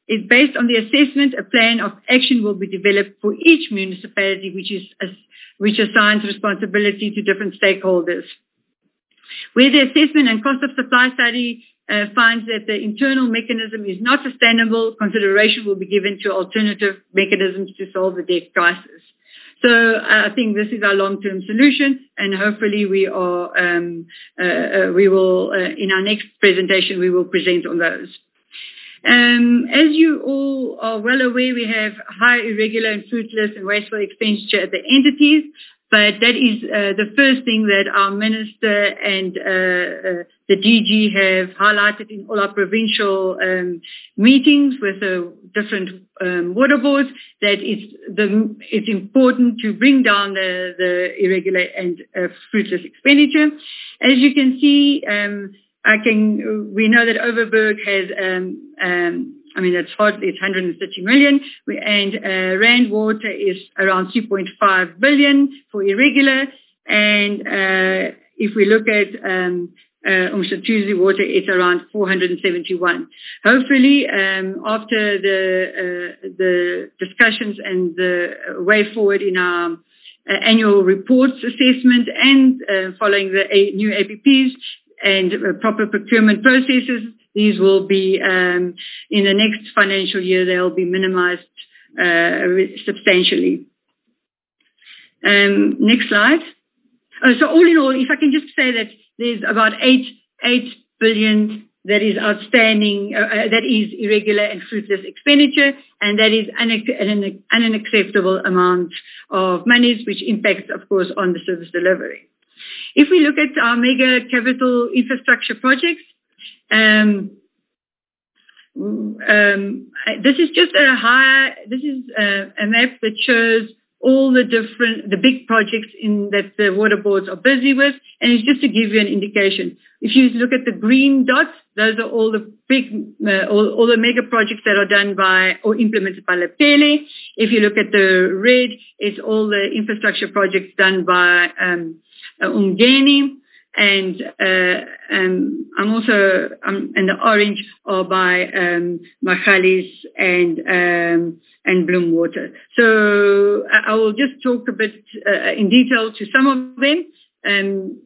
It's based on the assessment, a plan of action will be developed for each municipality, which is which assigns responsibility to different stakeholders. Where the assessment and cost of supply study uh, finds that the internal mechanism is not sustainable, consideration will be given to alternative mechanisms to solve the debt crisis. So uh, I think this is our long-term solution, and hopefully we are um, uh, uh, we will uh, in our next presentation we will present on those. Um, as you all are well aware, we have high, irregular and fruitless and wasteful expenditure at the entities, but that is uh, the first thing that our Minister and uh, uh, the D G have highlighted in all our provincial um, meetings with the different um, water boards, that it's, the, it's important to bring down the, the irregular and uh, fruitless expenditure. As you can see, um, I can. We know that Overberg has. Um, um, I mean, it's hardly. It's one hundred thirty million, and uh, Rand Water is around two point five billion for irregular. And uh, if we look at um, uh, Umhlathuze Water, it's around four hundred seventy-one. Hopefully, um, after the uh, the discussions and the way forward in our uh, annual reports assessment and uh, following the a- new A P Ps. And uh, proper procurement processes, these will be, um, in the next financial year, they'll be minimized uh, substantially. Um, next slide. Oh, so all in all, if I can just say that there's about eight, eight billion that is outstanding, uh, uh, that is irregular and fruitless expenditure, and that is an unacceptable amount of monies, which impacts, of course, on the service delivery. If we look at our mega capital infrastructure projects, um, um, this is just a high, this is a, a map that shows all the different, the big projects in that the water boards are busy with, and it's just to give you an indication. If you look at the green dots, those are all the big, uh, all, all the mega projects that are done by or implemented by Lepele. If you look at the red, it's all the infrastructure projects done by um, uh, Umgeni, and uh, um, I'm also, um, and the orange are by um, Magalies and um, and Bloem Water. So I, I will just talk a bit uh, in detail to some of them. Um,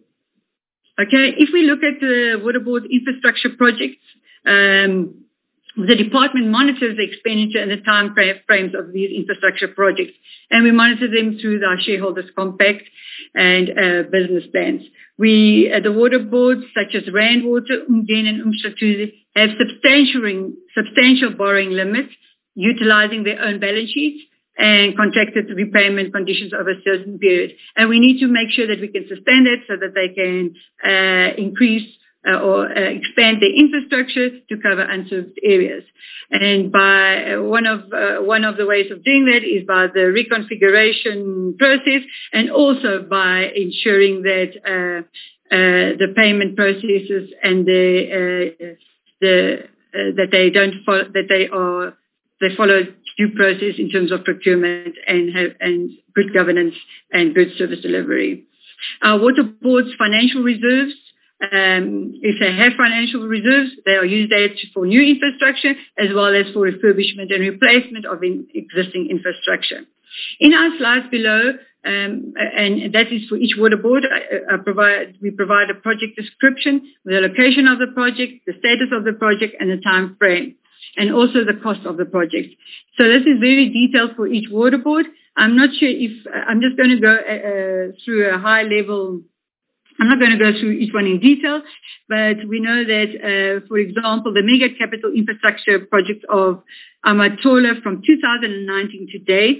okay, if we look at the water board infrastructure projects, um, the department monitors the expenditure and the time frames of these infrastructure projects, and we monitor them through our shareholders compact and uh, business plans. We, uh, the water boards such as Rand Water, Umgeni and Umhlathuze have substantial, substantial borrowing limits, utilizing their own balance sheets and contracted repayment conditions over a certain period. And we need to make sure that we can sustain that so that they can uh, increase Uh, or uh, expand their infrastructure to cover unserved areas. And by uh, one of uh, one of the ways of doing that is by the reconfiguration process, and also by ensuring that uh, uh, the payment processes and the uh, the uh, that they don't follow, that they are they follow due process in terms of procurement and have, and good governance and good service delivery. Our water board's financial reserves. Um, if they have financial reserves, they are used for new infrastructure as well as for refurbishment and replacement of in existing infrastructure. In our slides below, um, and that is for each water board, I, I provide, we provide a project description with the location of the project, the status of the project, and the time frame, and also the cost of the project. So this is very detailed for each water board. I'm not sure if, I'm just going to go uh, through a high level. I'm not going to go through each one in detail, but we know that, uh, for example, the mega capital infrastructure project of Amatola from two thousand nineteen to date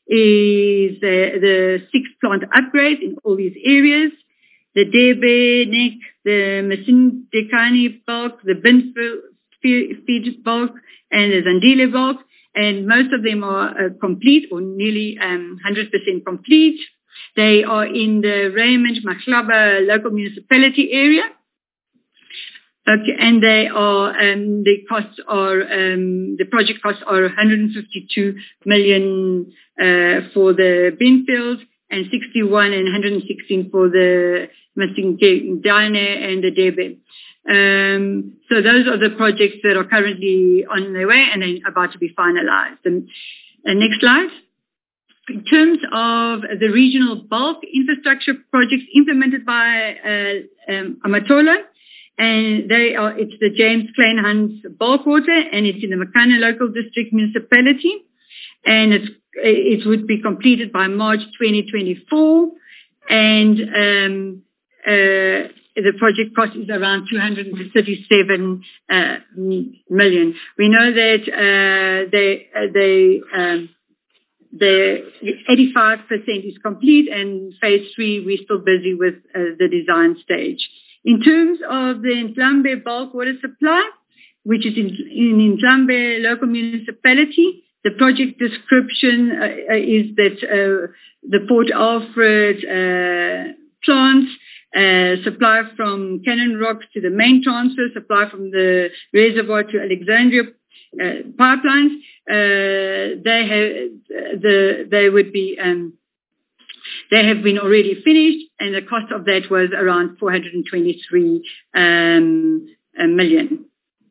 is uh, the six plant upgrades in all these areas, the Debe, Nek, the Masindekani bulk, the Binfield bulk, and the Zandile bulk, and most of them are uh, complete or nearly um, one hundred percent complete. They are in the Raymond Maklaba local municipality area. Okay, and they are, um, the costs are, um, the project costs are one hundred fifty-two million uh, for the Binfield and sixty-one and one hundred sixteen for the Masingane and the Debe. Um, so those are the projects that are currently on their way and then about to be finalized. And, and next slide. In terms of the regional bulk infrastructure projects implemented by uh, um, Amatola, and they are, it's the James Kleinhans bulk water, and it's in the Makana local district municipality, and it's, it would be completed by March twenty twenty-four, and um, uh, the project cost is around two hundred thirty-seven uh, million. We know that uh, they, uh, they, um, the eighty-five percent is complete, and phase three, we're still busy with uh, the design stage. In terms of the Ndlambe bulk water supply, which is in, in Ndlambe local municipality, the project description uh, is that uh, the Port Alfred uh, plants uh, supply from Cannon Rocks to the main transfer, supply from the reservoir to Alexandria uh, pipelines. Uh, they have the they would be um, they have been already finished, and the cost of that was around four hundred twenty-three um, million.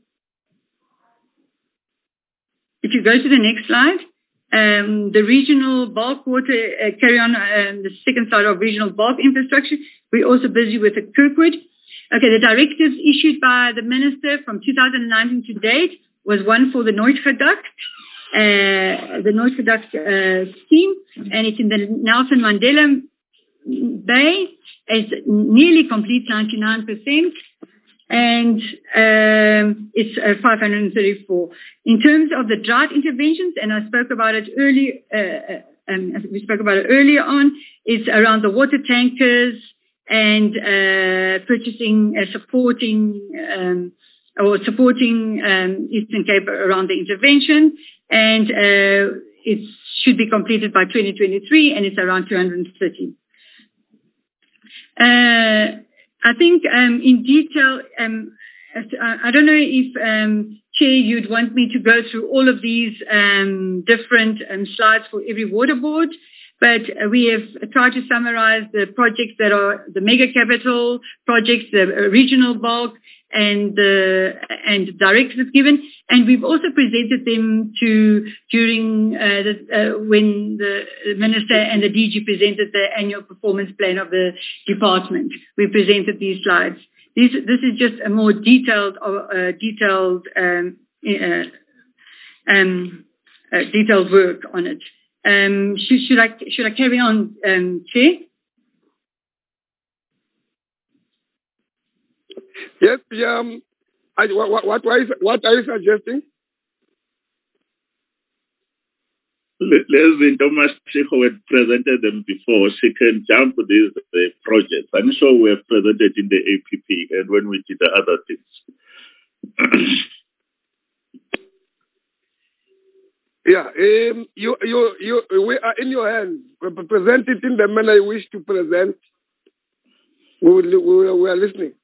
If you go to the next slide, um, the regional bulk water, uh, carry on uh, the second slide of regional bulk infrastructure. We're also busy with the Kirkwood. Okay, the directives issued by the minister from two thousand nineteen to date was one for the Noordgeduct, uh, the Noordgeduct uh, scheme, and it's in the Nelson Mandela Bay. It's nearly complete, ninety-nine percent. And um, it's uh, five hundred thirty-four. In terms of the drought interventions, and I spoke about it earlier, uh, um, we spoke about it earlier on, it's around the water tankers and uh, purchasing, uh, supporting, um, or supporting um, Eastern Cape around the intervention, and uh, it should be completed by twenty twenty-three, and it's around two hundred thirty. Uh, I think um, in detail, um, I don't know if, um, Chair, you'd want me to go through all of these um, different um, slides for every water board, but uh, we have tried to summarize the projects that are the mega capital projects, the regional bulk, and the and directives given, and we've also presented them to during uh, the, uh, when the minister and the D G presented the annual performance plan of the department. We presented these slides. These, this is just a more detailed, uh, detailed, um, uh, um, uh, detailed work on it. Um, should, should I should I carry on, um, Chair? Yes, um, I, what, what, what are you suggesting? Leslie Thomas Chico had presented them before. She can jump to these uh, projects. I'm sure we have presented in the A P P and when we did the other things. Yeah, um, you, you, you, we are in your hands. Present it in the manner you wish to present. We, will, we, will, we are listening.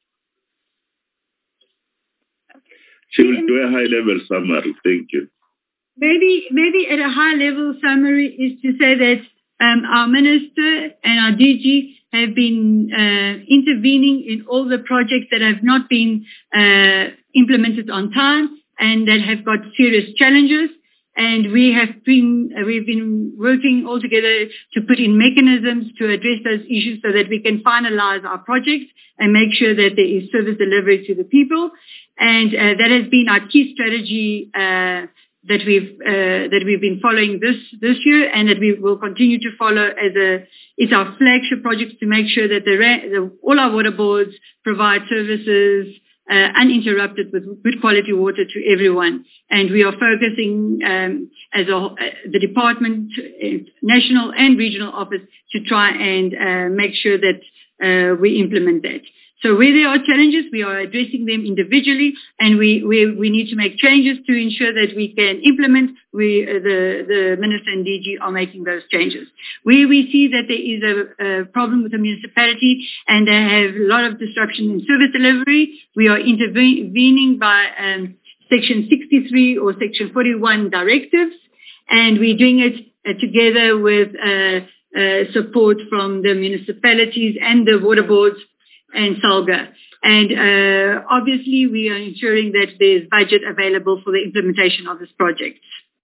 She will do a high-level summary. Thank you. Maybe, maybe at a high-level summary is to say that um, our minister and our D G have been uh, intervening in all the projects that have not been uh, implemented on time and that have got serious challenges. And we have been, uh, we've been working all together to put in mechanisms to address those issues so that we can finalize our projects and make sure that there is service delivery to the people. And uh, that has been our key strategy uh, that we've uh, that we've been following this this year, and that we will continue to follow as a it's our flagship project to make sure that the, the all our water boards provide services uh, uninterrupted with good quality water to everyone. And we are focusing um, as a, the department, uh, national and regional office, to try and uh, make sure that uh, we implement that. So where there are challenges, we are addressing them individually, and we, we, we need to make changes to ensure that we can implement. We, uh, the, the Minister and D G are making those changes. Where we see that there is a, a problem with the municipality and they have a lot of disruption in service delivery, we are intervening by um, Section sixty-three or Section forty-one directives, and we're doing it uh, together with uh, uh, support from the municipalities and the water boards and SALGA. And uh, obviously, we are ensuring that there's budget available for the implementation of this project.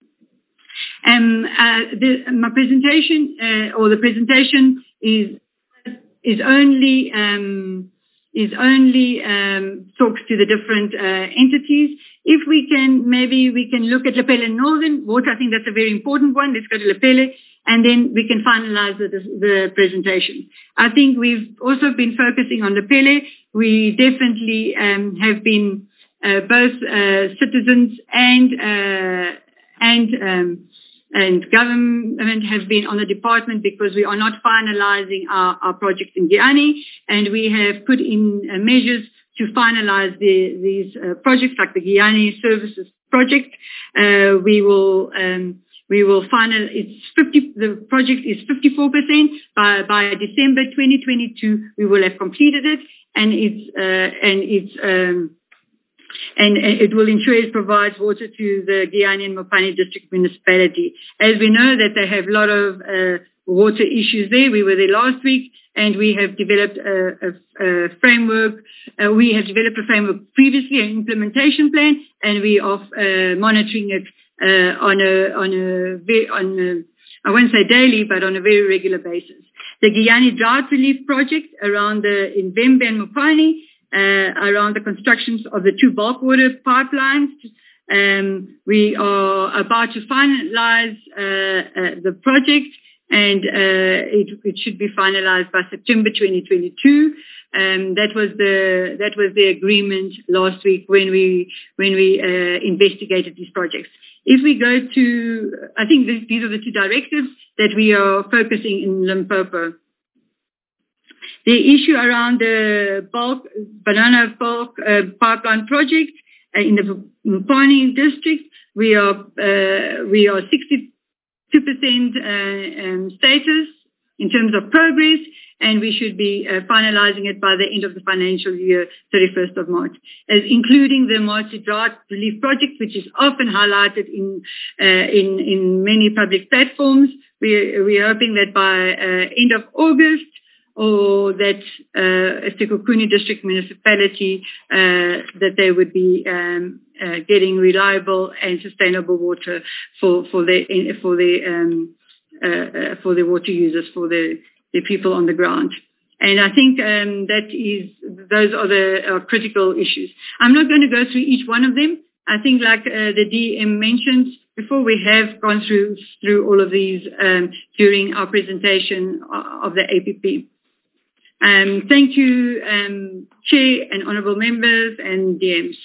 Um, uh, the, my presentation, uh, or the presentation, is is only um, is only um, talks to the different uh, entities. If we can, maybe we can look at Lepelle Northern Water. I think that's a very important one. Let's go to Lepelle, and then we can finalize the, the presentation. I think we've also been focusing on Lepelle. We definitely um, have been uh, both uh, citizens and uh, and um, and government has been on the department because we are not finalizing our, our project in Giyani, and we have put in uh, measures to finalize the, these uh, projects like the Giyani Services Project. Uh, we will um, we will final. It's fifty. The project is fifty-four percent. By by December twenty twenty-two, we will have completed it, and it's uh, and it's. Um, And it will ensure it provides water to the Giyani and Mopani district municipality. As we know that they have a lot of uh, water issues there. We were there last week, and we have developed a, a, a framework. Uh, we have developed a framework previously, an implementation plan, and we are uh, monitoring it uh, on a on a on a, I won't say daily, but on a very regular basis. The Giyani drought relief project around the in Vembe and Mopani. Uh, around the constructions of the two bulk water pipelines. Um, we are about to finalize uh, uh, the project, and uh, it, it should be finalized by September twenty twenty-two. Um, that was the that was the agreement last week when we when we uh, investigated these projects. If we go to, I think this, these are the two directives that we are focusing in Limpopo. The issue around the bulk, banana bulk uh, pipeline project uh, in the Mopani district, we are uh, we are sixty-two percent uh, um, status in terms of progress, and we should be uh, finalizing it by the end of the financial year, thirty-first of March, as including the March drought relief project, which is often highlighted in uh, in in many public platforms. We we are hoping that by uh, end of August, or that uh, Sekhukhune district municipality, uh, that they would be um, uh, getting reliable and sustainable water for for the for the um, uh, for the water users, for the, the people on the ground. And I think um, that is those are the uh, critical issues. I'm not going to go through each one of them. I think, like uh, the D M mentioned before, we have gone through through all of these um, during our presentation of the A P P. Um, thank you, um, Chair and Honourable Members and D Ms.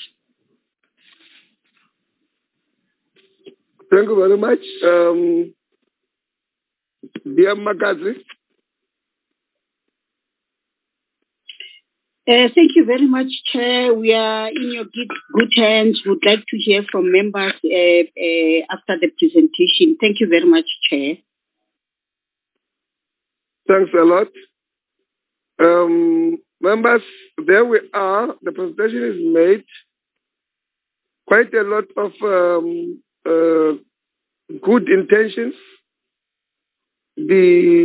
Thank you very much. Um, D M Makazi. Uh, thank you very much, Chair. We are in your good, good hands. Would like to hear from members uh, uh, after the presentation. Thank you very much, Chair. Thanks a lot. Um, members, there we are. The presentation is made. Quite a lot of um, uh, good intentions. The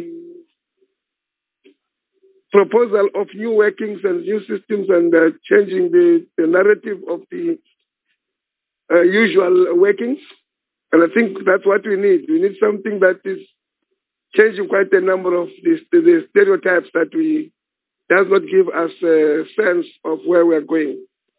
proposal of new workings and new systems and uh, changing the, the narrative of the uh, usual workings. And I think that's what we need. We need something that is changing quite a number of these, the stereotypes that we does not give us a sense of where we are going.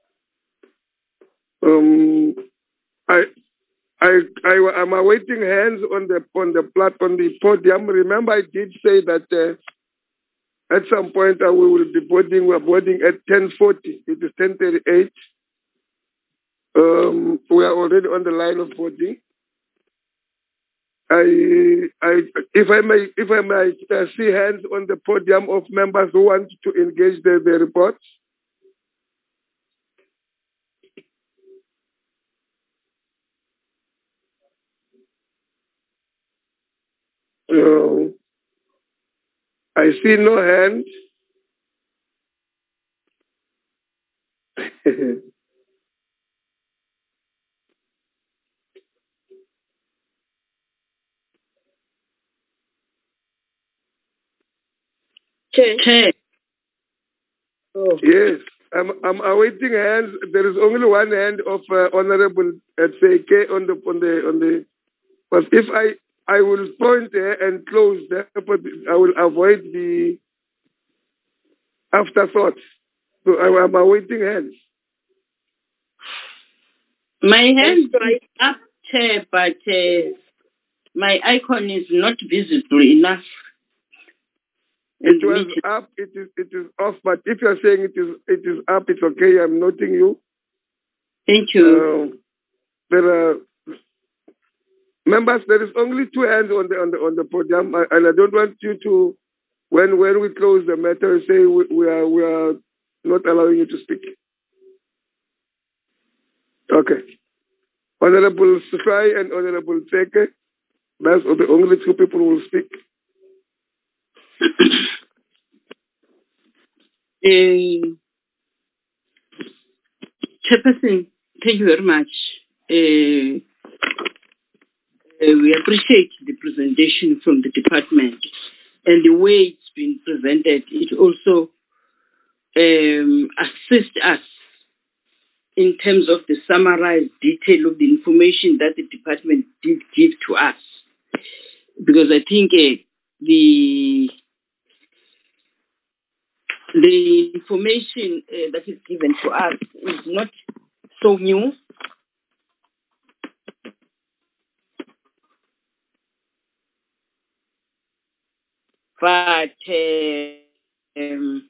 Um, I, I, I, I'm awaiting hands on the on the platform, the podium. Remember, I did say that uh, at some point uh, we will be boarding. We're boarding at ten forty. It is ten thirty-eight. Um, we are already on the line of boarding. I, I, if I may, if I may uh, see hands on the podium of members who want to engage the, the reports. Uh, I see no hand. Chair. Chair. Oh. Yes, I'm, I'm awaiting hands. There is only one hand of uh, Honorable Tseke on the on the on the. But if I I will point there and close there, but I will avoid the afterthoughts. So I, I'm awaiting hands. My hand is up there, but uh, my icon is not visible enough. It was up, it is it is off, but if you are saying it is it is up, it's okay. I'm noting you. Thank you. Uh, there are members. There is only two hands on the on the on the podium, and I don't want you to, when when we close the matter, say we, we are we are not allowing you to speak. Okay, Honorable Sufai and Honorable Tseke, that's the only two people who will speak. uh, Chairperson, thank you very much. Uh, uh, we appreciate the presentation from the department and the way it's been presented. It also um, assists us in terms of the summarized detail of the information that the department did give to us. Because I think uh, the the information uh, that is given to us is not so new. But uh, um,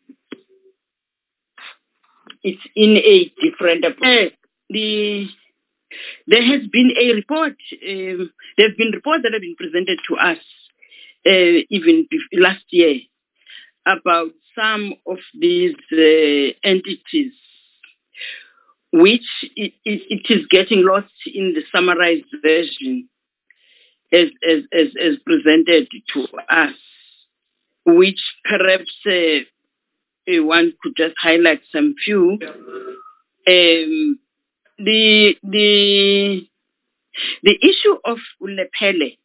it's in a different approach. The There has been a report, um, there have been reports that have been presented to us uh, even last year about some of these uh, entities, which it, it, it is getting lost in the summarized version as, as, as, as presented to us, which perhaps uh, one could just highlight some few. Um, the the the issue of Ulepele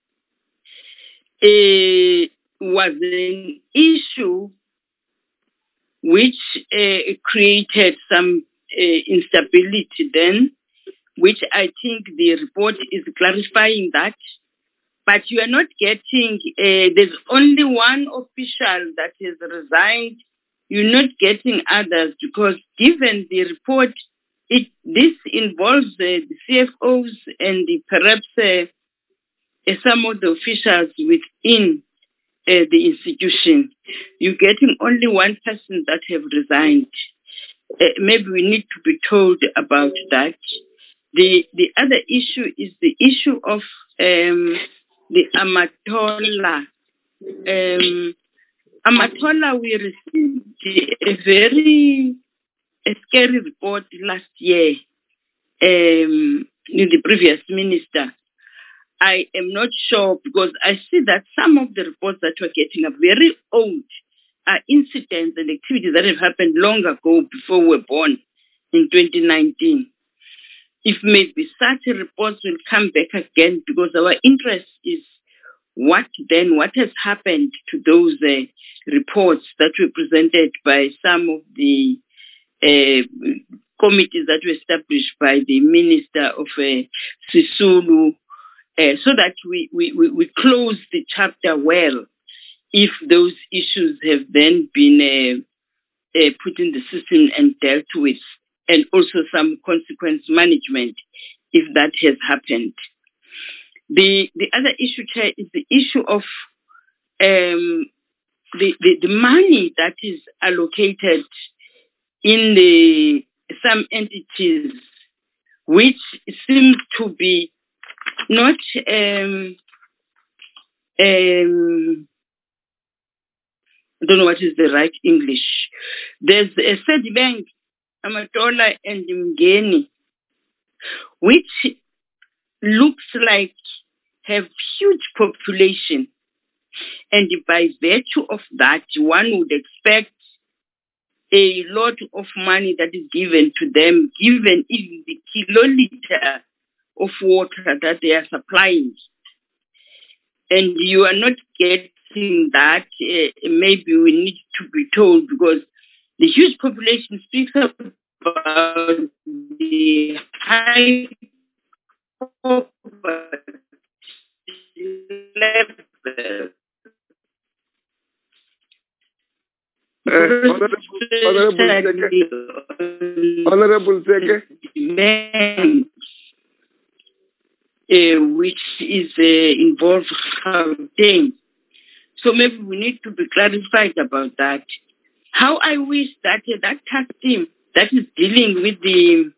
uh, was an issue which uh, created some uh, instability then, which I think the report is clarifying that. But you are not getting, uh, there's only one official that has resigned. You're not getting others because given the report, it this involves uh, the C F Os and the, perhaps uh, uh, some of the officials within uh, the institution. You're getting only one person that have resigned. Uh, maybe we need to be told about that. The the other issue is the issue of um, the Amatola. Um, Amatola, we received a very a scary report last year um, in the previous minister. I am not sure because I see that some of the reports that we're getting are very old, are incidents and activities that have happened long ago before we were born in twenty nineteen. If maybe such reports will come back again because our interest is what then, what has happened to those uh, reports that were presented by some of the uh, committees that were established by the Minister of uh, Sisulu, uh, so that we, we, we close the chapter well if those issues have then been uh, uh, put in the system and dealt with, and also some consequence management if that has happened. The the other issue, Chair, is the issue of um, the, the the money that is allocated in the some entities, which seems to be not um, um, I don't know what is the right English. There's a Sedbank, Amatola and Mgeni, which looks like have huge population. And by virtue of that, one would expect a lot of money that is given to them, given even the kiloliter of water that they are supplying. And you are not getting that. Uh, maybe we need to be told because The huge population speaks about the high poverty level. Uh, Honorable, Honorable Seke, Honorable Seke. Demand, uh, which is uh, involved Gauteng. So maybe we need to be clarified about that. How I wish that uh, that task team that is dealing with the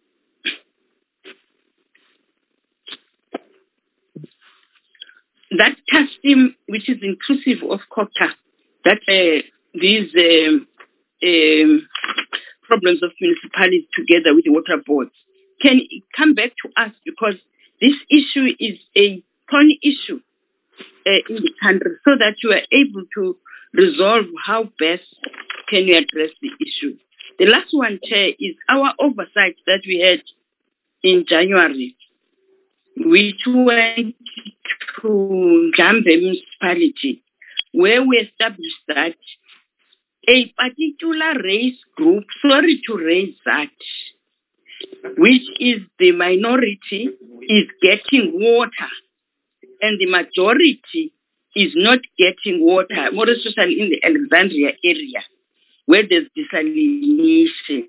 that task team, which is inclusive of COPTA, that uh, these um, um, problems of municipalities together with the water boards can come back to us, because this issue is a thorny issue uh, in the country, so that you are able to resolve how best can you address the issue. The last one, Chair, is our oversight that we had in January, which went to Jambe municipality, where we established that a particular race group, sorry to raise that, which is the minority, is getting water, and the majority is not getting water, more especially in the Alexandria area, where there's desalination.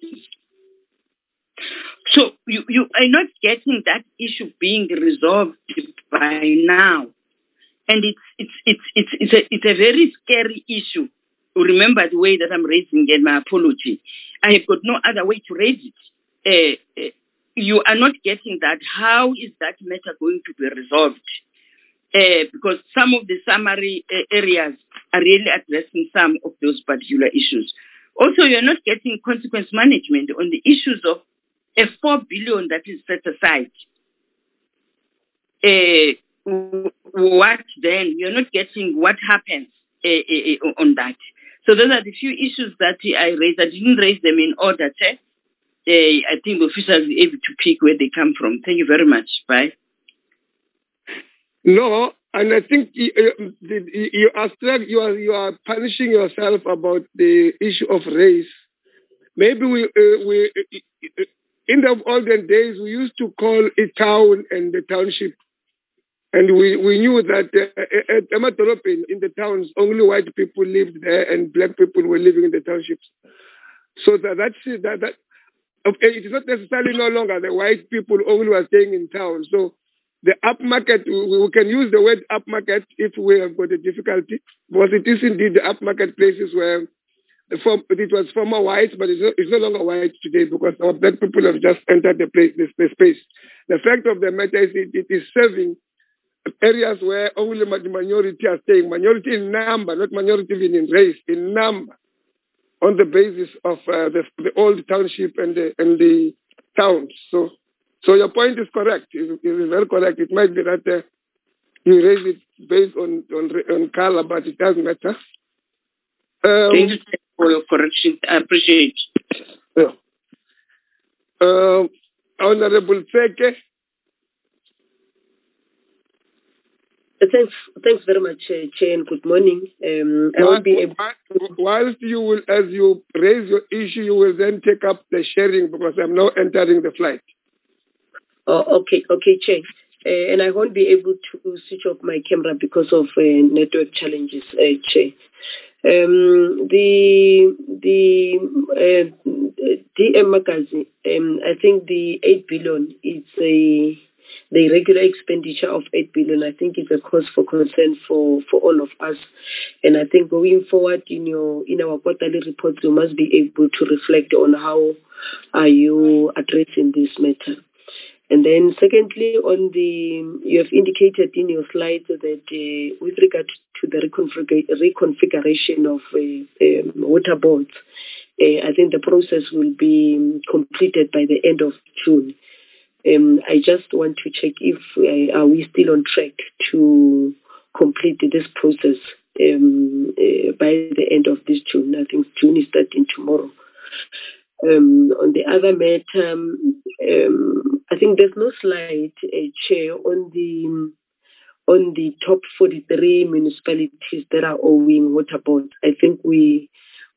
So you, you are not getting that issue being resolved by now. And it's it's it's it's it's a it's a very scary issue. Remember the way that I'm raising it, my apology. I have got no other way to raise it. Uh, uh, you are not getting that. How is that matter going to be resolved? Uh, because some of the summary uh, areas are really addressing some of those particular issues. Also, you're not getting consequence management on the issues of a four billion that is set aside. Uh, what then? You're not getting what happens uh, uh, on that. So those are the few issues that I raised. I didn't raise them in order. Uh, I think officials will be able to pick where they come from. Thank you very much. Bye. No, and I think you, you are you are you are punishing yourself about the issue of race. Maybe we uh, we in the olden days we used to call a town and the township. And we, we knew that uh, at Ematorope, in the towns, only white people lived there and black people were living in the townships. So that, that's, that, that okay, it is not necessarily no longer the white people only were staying in town. So the upmarket, we, we can use the word upmarket if we have got a difficulty, because it is indeed the upmarket places where the form, it was former white, but it's no, it's no longer white today because our black people have just entered the, place, the, the space. The fact of the matter is it, it is serving areas where only the minority are staying, minority in number, not minority even in race, in number, on the basis of uh, the, the old township and the, and the towns. So so your point is correct. It, it is very correct. It might be that uh, you raise it based on, on, on color, but it doesn't matter. Um, Thank you for your correction. I appreciate it. Yeah. Um, Honorable Seke. Thanks, thanks very much, uh, Chair, and good morning. Um, I won't be able. Whilst you will, as you raise your issue, you will then take up the sharing because I'm now entering the flight. Oh, okay, okay, Chair. Uh, and I won't be able to switch off my camera because of uh, network challenges, uh, Chair. Um, the the uh, D M Makazi, um, I think the eight billion is a. The regular expenditure of eight billion dollars, I think, is a cause for concern for, for all of us. And I think going forward in your in our quarterly reports, you must be able to reflect on how are you addressing this matter. And then secondly, on the you have indicated in your slides that uh, with regard to the reconfig- reconfiguration of uh, um, water boards, uh, I think the process will be completed by the end of June. Um, I just want to check if uh, are we still on track to complete this process um, uh, by the end of this June. I think June is starting tomorrow. Um, on the other matter, um, I think there's no slide, uh, Chair, on the on the top forty-three municipalities that are owing water boards. I think we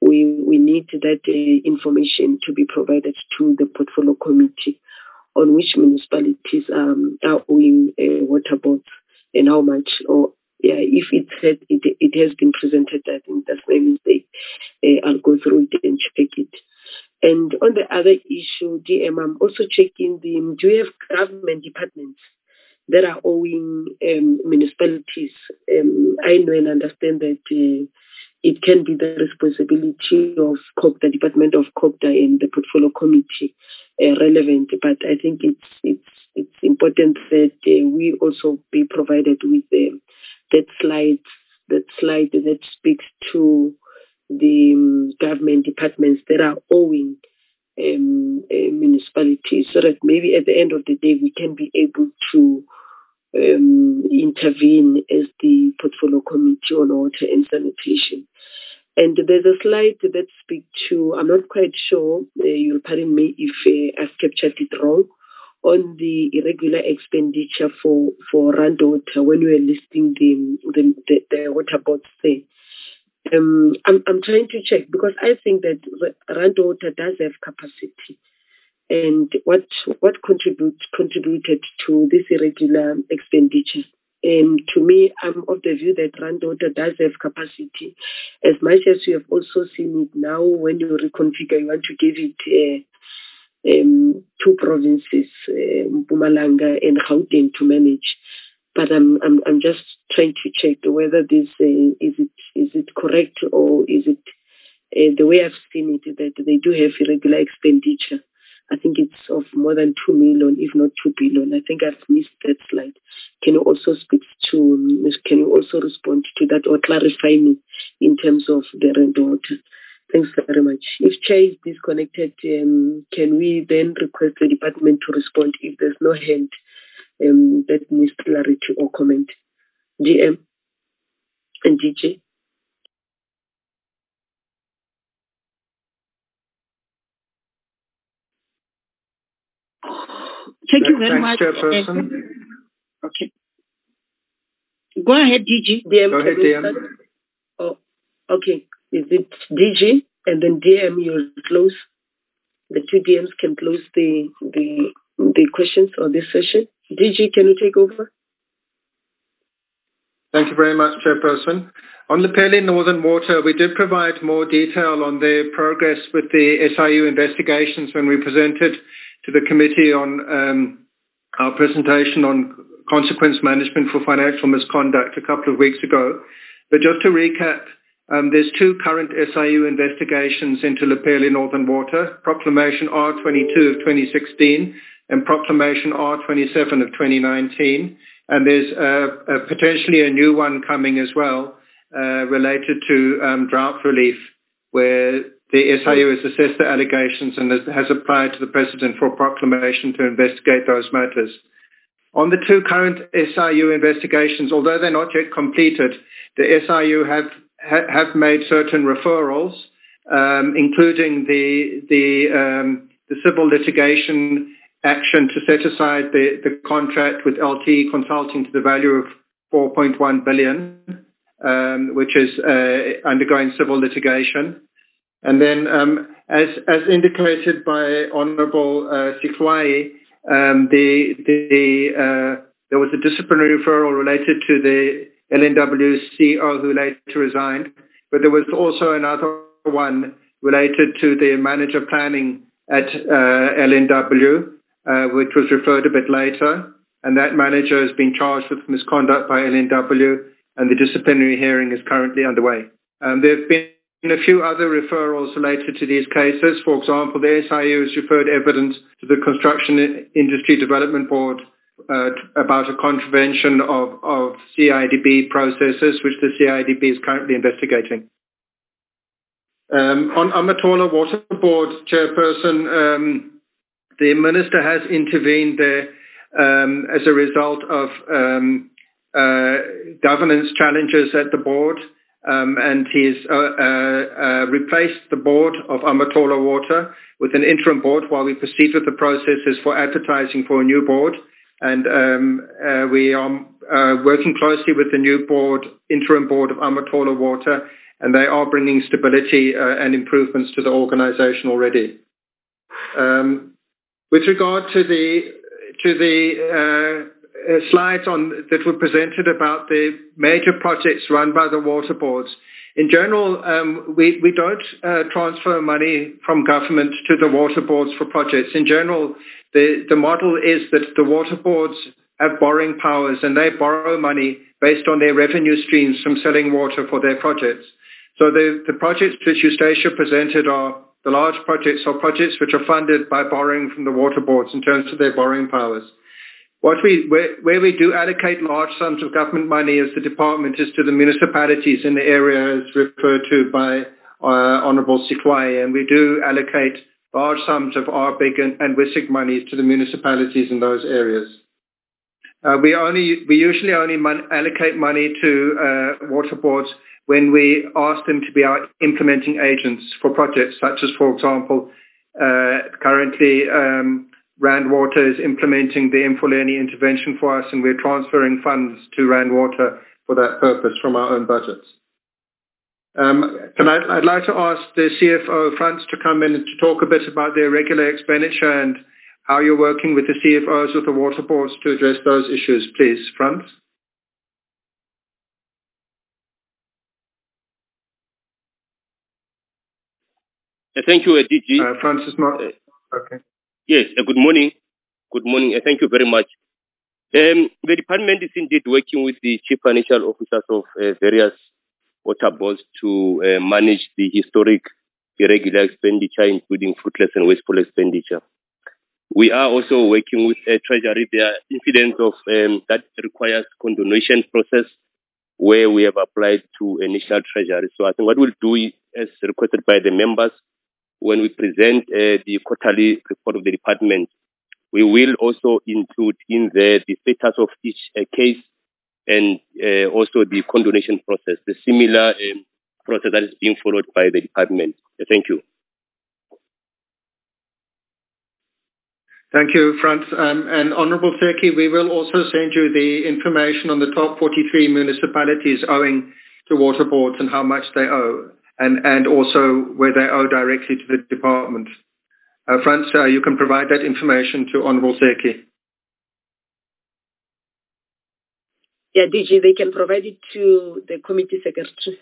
we we need that uh, information to be provided to the portfolio committee on which municipalities um, are owing uh, water boards and how much, or yeah, if it had, it it has been presented, I think that's my mistake. Uh, I'll go through it and check it. And on the other issue, D M, I'm also checking the, do you have government departments that are owing um, municipalities? Um, I know and understand that uh, it can be the responsibility of COGTA, Department of COGTA and the Portfolio Committee uh, relevant, but I think it's it's it's important that uh, we also be provided with uh, that slide, that slide that speaks to the um, government departments that are owing um, uh, municipalities, so that maybe at the end of the day we can be able to um, intervene as the Portfolio Committee on Water and Sanitation. And there's a slide that speaks to, I'm not quite sure, uh, you'll pardon me if uh, I've captured it wrong, on the irregular expenditure for, for Rand Water when we were listing the, the, the, the water boards there. Um, I'm, I'm trying to check because I think that Rand Water does have capacity. And what what contribute, contributed to this irregular expenditure? And to me, I'm of the view that Rand Water does have capacity, as much as you have also seen it now when you reconfigure, you want to give it uh, um, two provinces, uh, Mpumalanga and Gauteng, to manage. But I'm I'm I'm just trying to check whether this uh, is it is it correct, or is it uh, the way I've seen it that they do have irregular expenditure. I think it's of more than two million, if not two billion. I think I've missed that slide. Can you also speak to? Can you also respond to that or clarify me in terms of the Rand Water? Thanks very much. If Chair is disconnected, um, can we then request the department to respond if there's no hand um, that needs clarity or comment? D M and D J. Thank you very Thanks, much. Chairperson. Okay. Go ahead, D G. D M, Go ahead, D M. Oh, okay. Is it D G and then D M? You'll close. The two D Ms can close the the the questions or this session. D G, can you take over? Thank you very much, Chairperson. On Lepelle Northern Water, we did provide more detail on the progress with the S I U investigations when we presented to the committee on um, our presentation on consequence management for financial misconduct a couple of weeks ago. But just to recap, um, there's two current S I U investigations into Lepelle Northern Water, Proclamation R twenty-two of twenty sixteen and Proclamation R twenty-seven of twenty nineteen. And there's uh, uh, potentially a new one coming as well uh, related to um, drought relief, where the S I U has assessed the allegations and has, has applied to the President for a proclamation to investigate those matters. On the two current S I U investigations, although they're not yet completed, the S I U have ha, have made certain referrals, um, including the the, um, the civil litigation action to set aside the, the contract with L T E Consulting to the value of four point one billion dollars, um, which is uh, undergoing civil litigation. And then, um, as as indicated by Honourable uh, Sikwayi, um, the the uh, there was a disciplinary referral related to the L N W C E O who later resigned, but there was also another one related to the manager planning at uh, L N W, uh, which was referred a bit later, and that manager has been charged with misconduct by L N W, and the disciplinary hearing is currently underway. Um, there have been a few other referrals related to these cases. For example, the S I U has referred evidence to the Construction Industry Development Board uh, about a contravention of, of C I D B processes, which the C I D B is currently investigating. Um, on Amatola Water Board, Chairperson, um, the Minister has intervened there um, as a result of um, uh, governance challenges at the board. Um, and he's uh, uh, uh, replaced the board of Amatola Water with an interim board while we proceed with the processes for advertising for a new board. And um, uh, we are uh, working closely with the new board, interim board of Amatola Water, and they are bringing stability uh, and improvements to the organization already. Um, with regard to the to the uh, uh, slides on that were presented about the major projects run by the water boards, in general, um, we, we don't uh, transfer money from government to the water boards for projects. In general, the, the model is that the water boards have borrowing powers and they borrow money based on their revenue streams from selling water for their projects. So the, the projects which Eustacia presented are the large projects or projects which are funded by borrowing from the water boards in terms of their borrowing powers. What we, where, where we do allocate large sums of government money as the department is to the municipalities in the areas referred to by uh, Honourable Sikwaye, and we do allocate large sums of R B I C and, and W I S I C monies to the municipalities in those areas. Uh, we only we usually only mon- allocate money to uh, water boards when we ask them to be our implementing agents for projects, such as, for example, uh, currently um, Rand Water is implementing the Mfuleni intervention for us, and we're transferring funds to Rand Water for that purpose from our own budgets. Um, and I'd, I'd like to ask the C F O, Frans, to come in and to talk a bit about their regular expenditure and how you're working with the C F Os of the water boards to address those issues, please. Frans? Uh, thank you, uh, D G. Uh, Frans is not... Uh, okay. Yes, uh, good morning. Good morning. Uh, thank you very much. Um, the department is indeed working with the chief financial officers of uh, various water boards to uh, manage the historic irregular expenditure, including fruitless and wasteful expenditure. We are also working with uh, Treasury. There are incidents of um, that requires condonation process where we have applied to a national treasury. So I think what we'll do, as requested by the members, when we present uh, the quarterly report of the department, we will also include in there the status of each uh, case and uh, also the condonation process, the similar um, process that is being followed by the department. Uh, thank you. Thank you, Frans. Um, and Honourable Seki, we will also send you the information on the top forty-three municipalities owing to water boards and how much they owe, and, and also where they owe directly to the department. Uh, Frans, uh, you can provide that information to Honourable Seki. Yeah, D G, they can provide it to the committee secretary.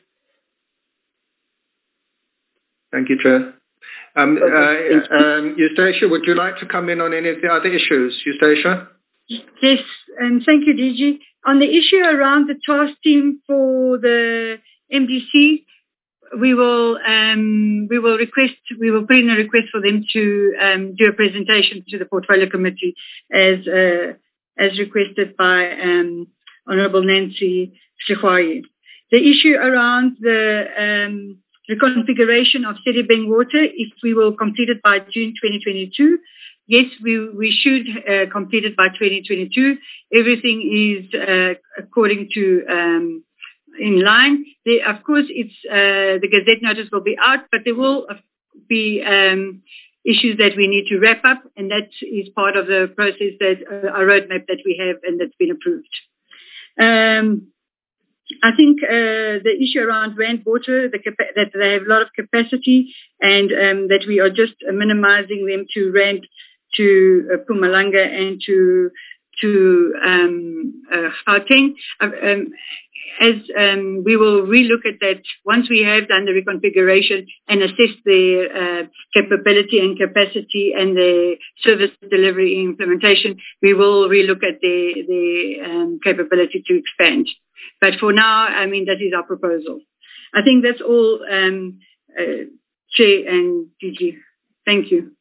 Thank you, Chair. Um, okay. uh, um, Eustacia, would you like to come in on any of the other issues? Eustacia? Yes, and thank you, D G. On the issue around the task team for the M D C, we will um, we will request we will put in a request for them to um, do a presentation to the portfolio committee as uh, as requested by um, Honourable Nancy Sikwaye. The issue around the um, reconfiguration of Sedibeng Water, if we will complete it by June twenty twenty-two, yes, we we should uh, complete it by twenty twenty-two. Everything is uh, according to um, in line. There, of course, it's uh, the Gazette notice will be out, but there will be um, issues that we need to wrap up, and that is part of the process that uh, a roadmap that we have and that's been approved. Um, I think uh, the issue around Rand Water, the capa- that they have a lot of capacity and um, that we are just uh, minimizing them to Rand, to uh, Mpumalanga and to to um, uh, Gauteng. Uh, um, as um, we will relook at that once we have done the reconfiguration and assess their uh, capability and capacity and the service delivery implementation, we will relook at their, their um, capability to expand. But for now, I mean, that is our proposal. I think that's all, um, uh, Chair and D G. Thank you.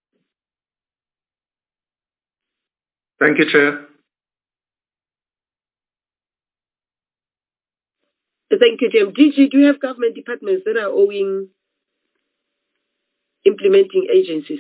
Thank you, Chair. Thank you, Jim. D G, do you have government departments that are owing implementing agencies?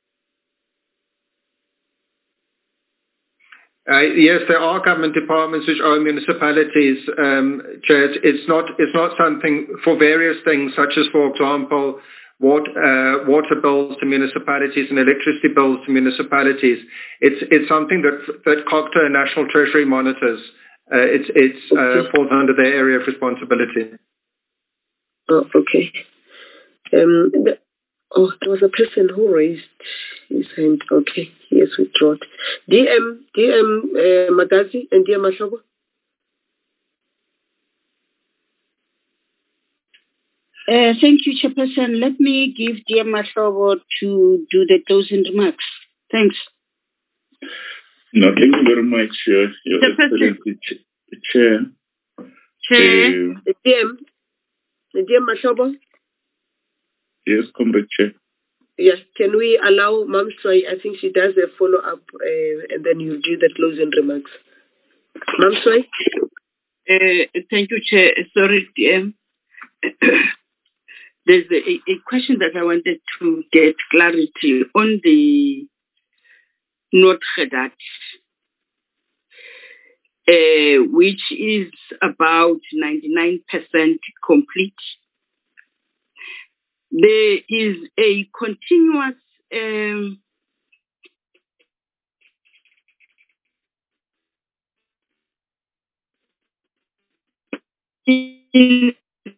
Uh, yes, there are government departments which own municipalities. Um, Chair, it's not it's not something for various things, such as, for example, water, uh, water bills to municipalities and electricity bills to municipalities. It's it's something that that COGTA and National Treasury monitors. Uh, it's it's uh, falls under their area of responsibility. Oh, okay. Um, the, oh, there was a person who raised his hand. Okay, he has withdrawn. D M, D M uh, Magazi and D M Mahlobo. Uh, thank you, Chairperson. Let me give D M Mahlobo to do the closing remarks. Thanks. No, thank you very much, uh, Your Excellency Chair. Chair. Uh, D M. D M Mahlobo. Yes, Comrade Chair. Yes, can we allow Mamswai? I think she does a follow-up, uh, and then you do the closing remarks. Mamswai? Uh, thank you, Chair. Sorry, D M. There's a, a question that I wanted to get clarity on the Notredat, uh, which is about ninety-nine percent complete. There is a continuous um, in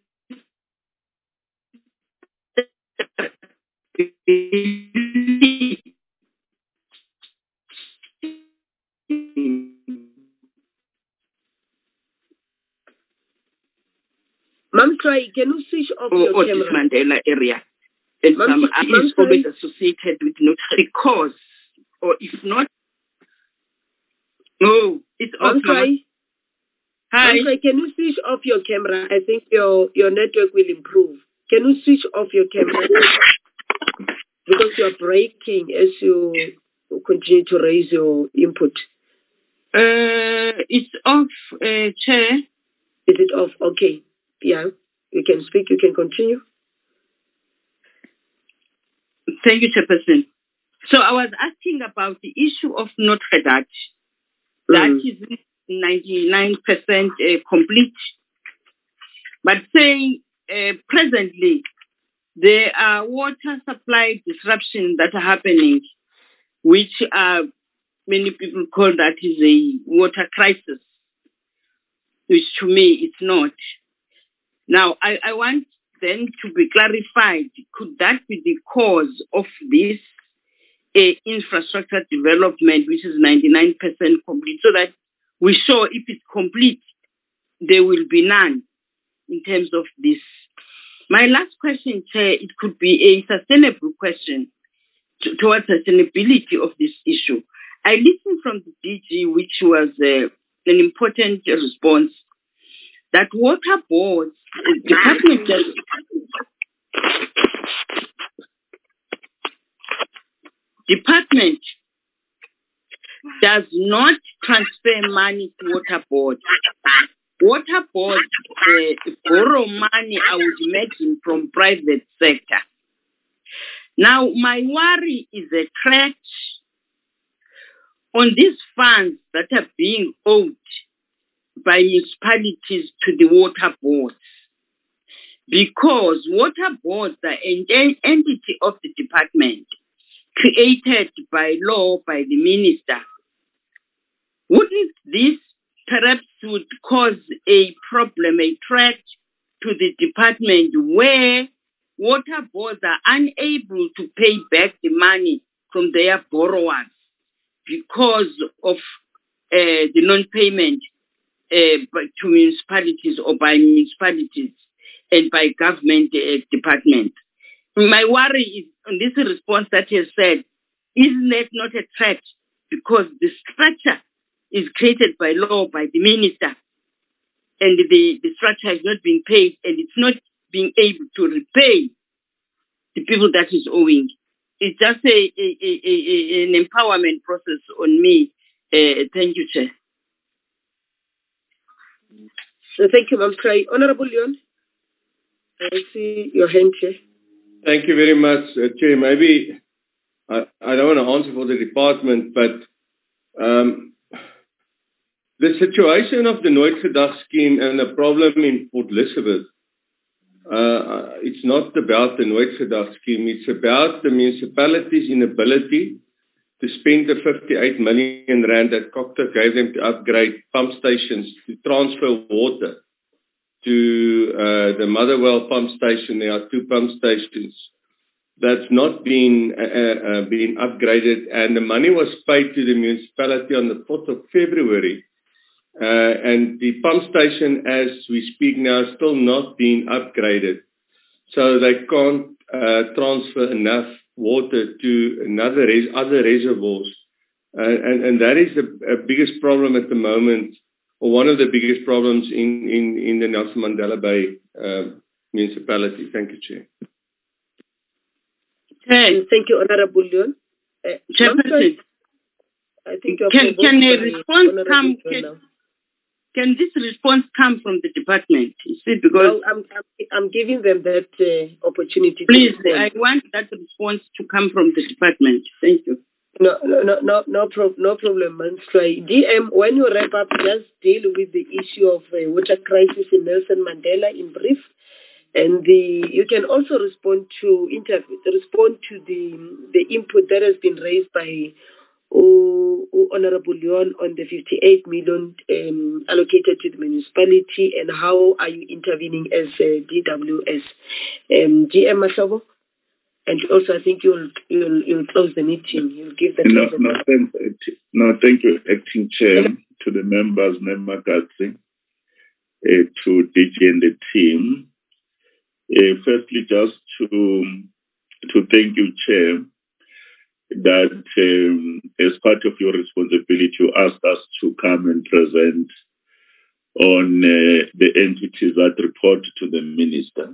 Ma'am, try, can you switch off or, your or camera? this Mandela area. And Ma'am, um, Ma'am, is always associated with not because, or if not, no, it's off, Ma'am, try. Hi. Ma'am, try, can you switch off your camera? I think your, your network will improve. Can you switch off your camera? Because you are breaking as you continue to raise your input. Uh, it's off, uh, Chair. Is it off? Okay. Yeah. You can speak. You can continue. Thank you, Chairperson. So I was asking about the issue of Notredat. That mm. is ninety-nine percent uh, complete. But saying uh, presently, there are water supply disruptions that are happening, which are, many people call that is a water crisis, which to me it's not. Now, I, I want then to be clarified, could that be the cause of this uh, infrastructure development, which is ninety-nine percent complete, so that we show if it's complete, there will be none in terms of this. My last question, Chair, it could be a sustainable question to, towards sustainability of this issue. I listened from the D G, which was uh, an important response, that water boards, uh, department does, department does not transfer money to water boards. Water boards uh, borrow money, I would imagine, from private sector. Now, my worry is a threat on these funds that are being owed by municipalities to the water boards, because water boards are an entity of the department created by law by the minister. Wouldn't this perhaps would cause a problem, a threat to the department where water boards are unable to pay back the money from their borrowers because of uh, the non-payment uh, to municipalities or by municipalities and by government uh, departments? My worry is on this response that he has said, isn't that not a threat? Because the structure is created by law by the minister, and the, the structure is not being paid, and it's not being able to repay the people that is owing. It's just a, a, a, a an empowerment process on me. Uh, thank you, Chair. So thank you, Ma'am Cray. Honorable Leon, I see your hand here. Thank you very much, uh, Chair. Maybe I, I don't want to answer for the department, but um, the situation of the Nooitgedag scheme and the problem in Port Elizabeth, uh, it's not about the Nooitgedag scheme. It's about the municipality's inability to spend the fifty-eight million rand that Cocteau gave them to upgrade pump stations to transfer water to uh, the Motherwell pump station. There are two pump stations that's not been uh, uh, been upgraded, and the money was paid to the municipality on the fourth of February. Uh, and the pump station, as we speak now, is still not being upgraded. So they can't uh, transfer enough water to another res- other reservoirs. Uh, and, and that is the uh, biggest problem at the moment, or one of the biggest problems in, in, in the Nelson Mandela Bay uh, municipality. Thank you, Chair. Okay. Thank you, Honorable Leon. Uh, Chairperson, I think can, can a response come? Can, can this response come from the department? You see, because well, I'm, I'm I'm giving them that uh, opportunity. Please, to I want that response to come from the department. Thank you. No, no, no, no, no, pro- no problem, Manstra. D M, when you wrap up, just deal with the issue of uh, water crisis in Nelson Mandela in brief, and the you can also respond to inter- respond to the the input that has been raised by oh, oh, Honorable Leon on the fifty-eight million um, allocated to the municipality, and how are you intervening as uh, D W S? Um, G M Mashobo? And also, I think you'll you'll you'll close the meeting. You'll give the no, no, thanks, no, thank you, Acting Chair, to the members, Member Gatsi, uh, to D G and the team. Uh, firstly, just to to thank you, Chair, that um, as part of your responsibility, you asked us to come and present on uh, the entities that report to the Minister,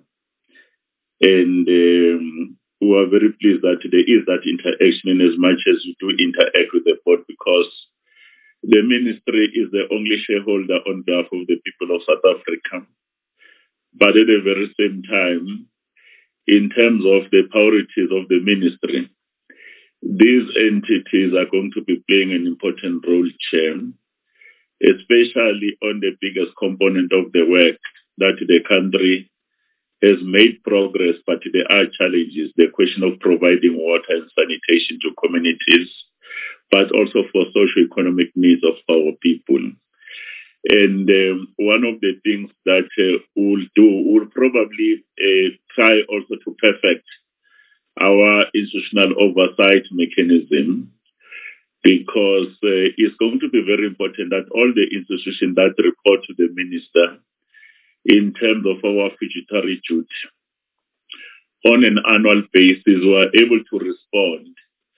and. Um, We are very pleased that there is that interaction in as much as you do interact with the board, because the ministry is the only shareholder on behalf of the people of South Africa. But at the very same time, in terms of the priorities of the ministry, these entities are going to be playing an important role, Chair, especially on the biggest component of the work that the country has made progress, but there are challenges. The question of providing water and sanitation to communities, but also for socio-economic needs of our people. And um, one of the things that uh, we'll do, we'll probably uh, try also to perfect our institutional oversight mechanism, because uh, it's going to be very important that all the institutions that report to the minister in terms of our fiduciary duty, on an annual basis, we are able to respond.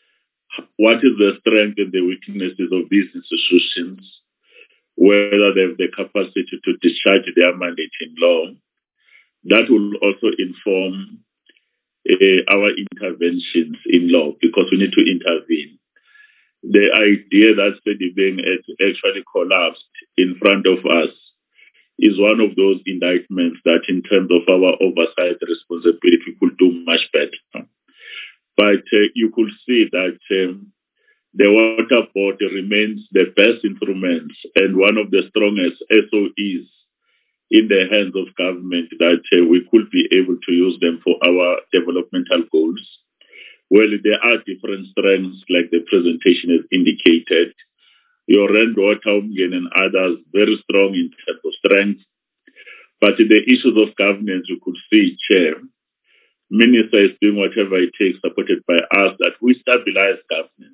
What is the strength and the weaknesses of these institutions, whether they have the capacity to discharge their mandate in law. That will also inform uh, our interventions in law, because we need to intervene. The idea that Sedibeng actually collapsed in front of us is one of those indictments that in terms of our oversight responsibility, we could do much better. But uh, you could see that um, the Water Board remains the best instrument and one of the strongest S O Es in the hands of government, that uh, we could be able to use them for our developmental goals. Well, there are different strengths, like the presentation has indicated. Your Rand Water and others, very strong in terms of strength. But the issues of governance, you could see, Chair, Minister is doing whatever it takes, supported by us, that we stabilize governance.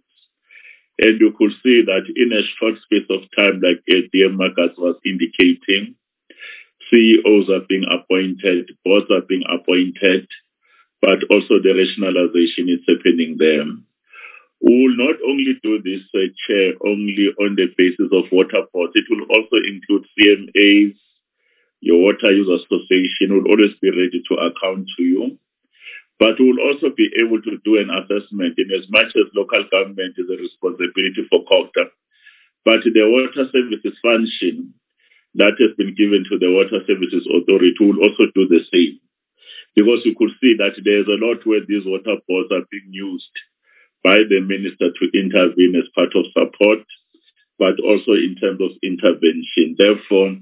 And you could see that in a short space of time, like D M Marcus was indicating, C E Os are being appointed, boards are being appointed, but also the rationalization is happening there. We will not only do this, uh, Chair, only on the basis of water boards. It will also include C M As. Your Water Use Association will always be ready to account to you. But we will also be able to do an assessment, in as much as local government is a responsibility for COGTA. But the water services function that has been given to the Water Services Authority will also do the same. Because you could see that there's a lot where these water boards are being used by the minister to intervene as part of support, but also in terms of intervention. Therefore,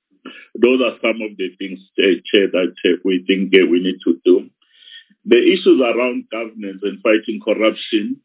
those are some of the things, uh, Chair, that uh, we think uh, we need to do. The issues around governance and fighting corruption,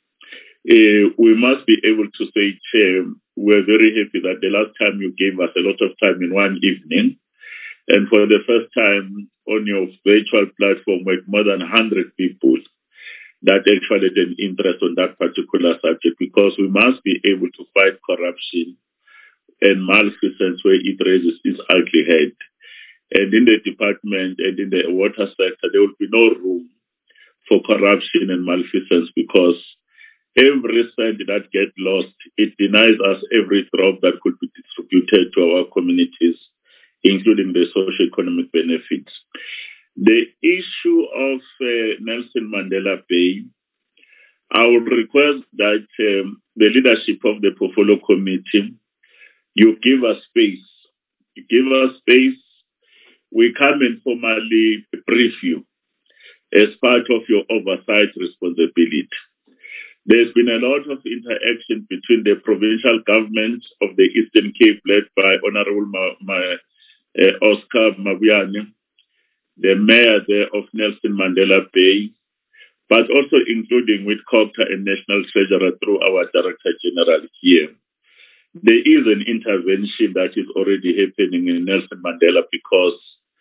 uh, we must be able to say, Chair, we're very happy that the last time you gave us a lot of time in one evening, And for the first time on your virtual platform with more than one hundred people that actually had an interest on that particular subject, because we must be able to fight corruption and malfeasance where it raises its ugly head. And in the department and in the water sector, there will be no room for corruption and malfeasance, because every cent that gets lost, it denies us every drop that could be distributed to our communities, including the socio-economic benefits. The issue of uh, Nelson Mandela Bay, I would request that um, the leadership of the Portfolio Committee, you give us space. You give us space. We come and formally brief you as part of your oversight responsibility. There's been a lot of interaction between the provincial government of the Eastern Cape, led by Honorable Ma- Ma- uh, Oscar Mabuyane, the mayor there of Nelson Mandela Bay, but also including with Copter and National Treasurer through our Director General here. There is an intervention that is already happening in Nelson Mandela, because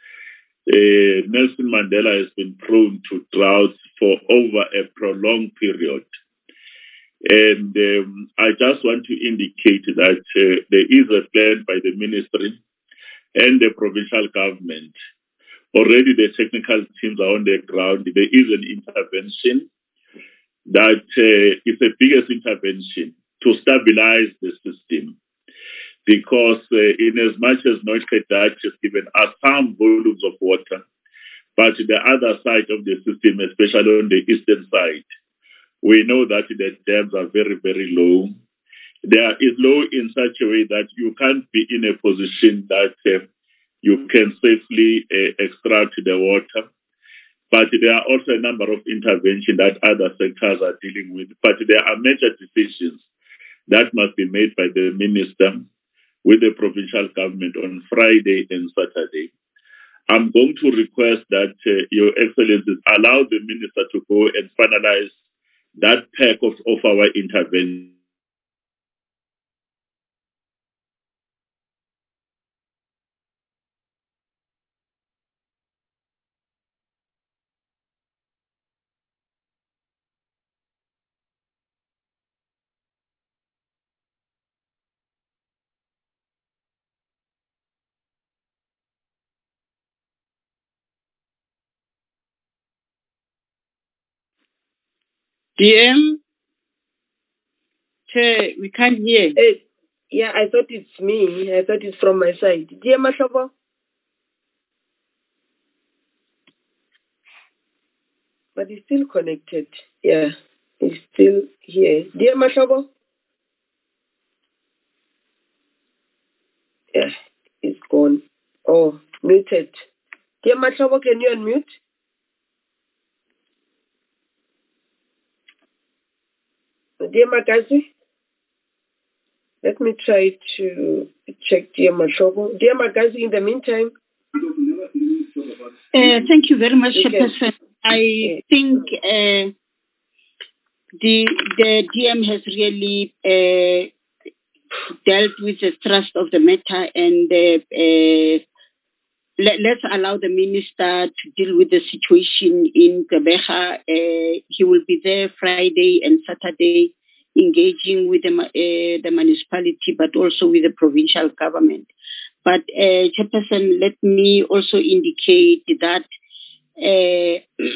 uh, Nelson Mandela has been prone to droughts for over a prolonged period. And um, I just want to indicate that uh, there is a plan by the ministry and the provincial government. Already the technical teams are on the ground. There is an intervention that uh, is the biggest intervention to stabilize the system. Because uh, in as much as Noordse Dutch has given us some volumes of water, but the other side of the system, especially on the eastern side, we know that the dams are very, very low. They are low in such a way that you can't be in a position that uh, you can safely uh, extract the water. But there are also a number of interventions that other sectors are dealing with. But there are major decisions that must be made by the minister with the provincial government on Friday and Saturday. I'm going to request that uh, Your Excellencies allow the minister to go and finalize that pack of, of our intervention. D M, we can't hear. Uh, yeah, I thought it's me. I thought it's from my side. Dear Mahlobo? But he's still connected. Yeah, he's still here. Dear Mahlobo? Yeah, he's gone. Oh, muted. Dear Mahlobo, can you unmute? Dear Magazi? Let me try to check Dear Mahlobo. Dear Magazi, in the meantime. Uh, thank you very much, Chairperson. I think uh, the the D M has really uh, dealt with the thrust of the matter, and uh, uh, let, let's allow the minister to deal with the situation in Gqeberha. Uh, he will be there Friday and Saturday, engaging with the, uh, the municipality, but also with the provincial government. But, uh, Chairperson, let me also indicate that uh,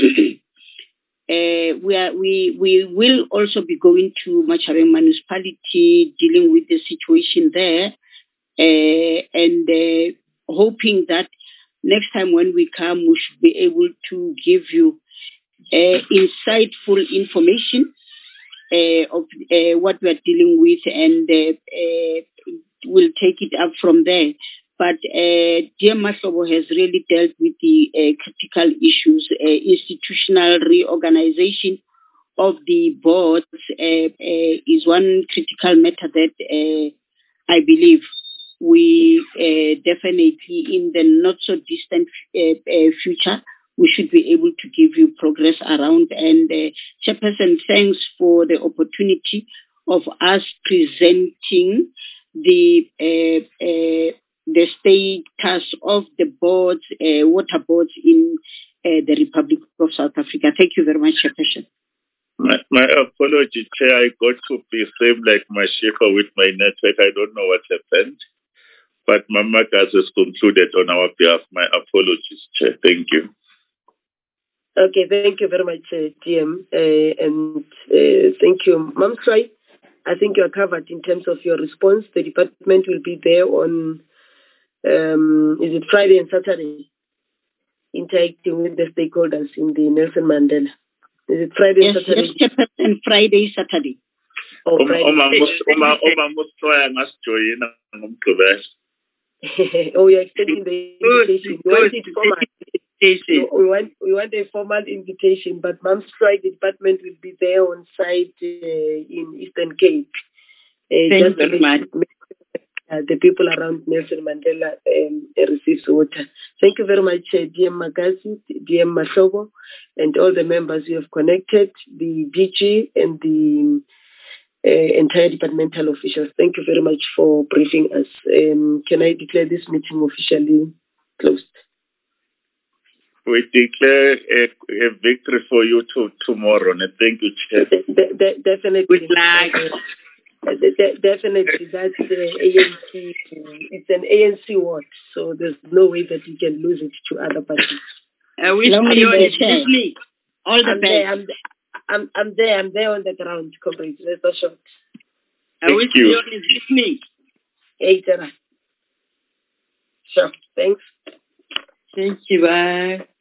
uh, we, are, we, we will also be going to Machareng municipality, dealing with the situation there, uh, and uh, hoping that next time when we come, we should be able to give you uh, insightful information uh, of uh, what we are dealing with, and uh, uh, we'll take it up from there. But uh, Dear Mahlobo has really dealt with the uh, critical issues. Uh, institutional reorganization of the boards uh, uh, is one critical matter that uh, I believe we uh, definitely, in the not so distant uh, uh, future, we should be able to give you progress around. And uh, Chairperson, thanks for the opportunity of us presenting the uh, uh, the status of the boards, uh, water boards in uh, the Republic of South Africa. Thank you very much, Chairperson. My, my apology, Chair. I got to be same like my shaker with my network. I don't know what happened. But Mama Gas has concluded on our behalf. My apologies, Chair. Thank you. Okay, thank you very much, uh, T M. Uh, and uh, thank you. Mamsrai, I think you are covered in terms of your response. The department will be there on, um, is it Friday and Saturday? Interacting with the stakeholders in the Nelson Mandela. Is it Friday yes, and Saturday? Yes, Chairperson, Friday, Saturday. Oh, Friday. Oh, you're extending the invitation. You want it formal. So we want we want a formal invitation, but Mamsrai, the department will be there on site uh, in Eastern Cape. Uh, Thank just you very much. Uh, the people around Nelson Mandela um, receives water. Thank you very much, uh, D M Magasi, D M Mashobo, and all the members who have connected, the D G and the uh, entire departmental officials. Thank you very much for briefing us. Um, can I declare this meeting officially closed? We declare a, a victory for you to, tomorrow. And thank you, Chair. De- de- definitely. Good luck. Uh, de- definitely, that's uh, A N C. It's an A N C ward, so there's no way that you can lose it to other parties. Uh, we Long you All the I'm best. There, I'm, I'm, I'm there. I'm there on the ground, comrades. There's no shot. I wish you is listening. Hey, Tara. Sure. Thanks. Thank you. Bye.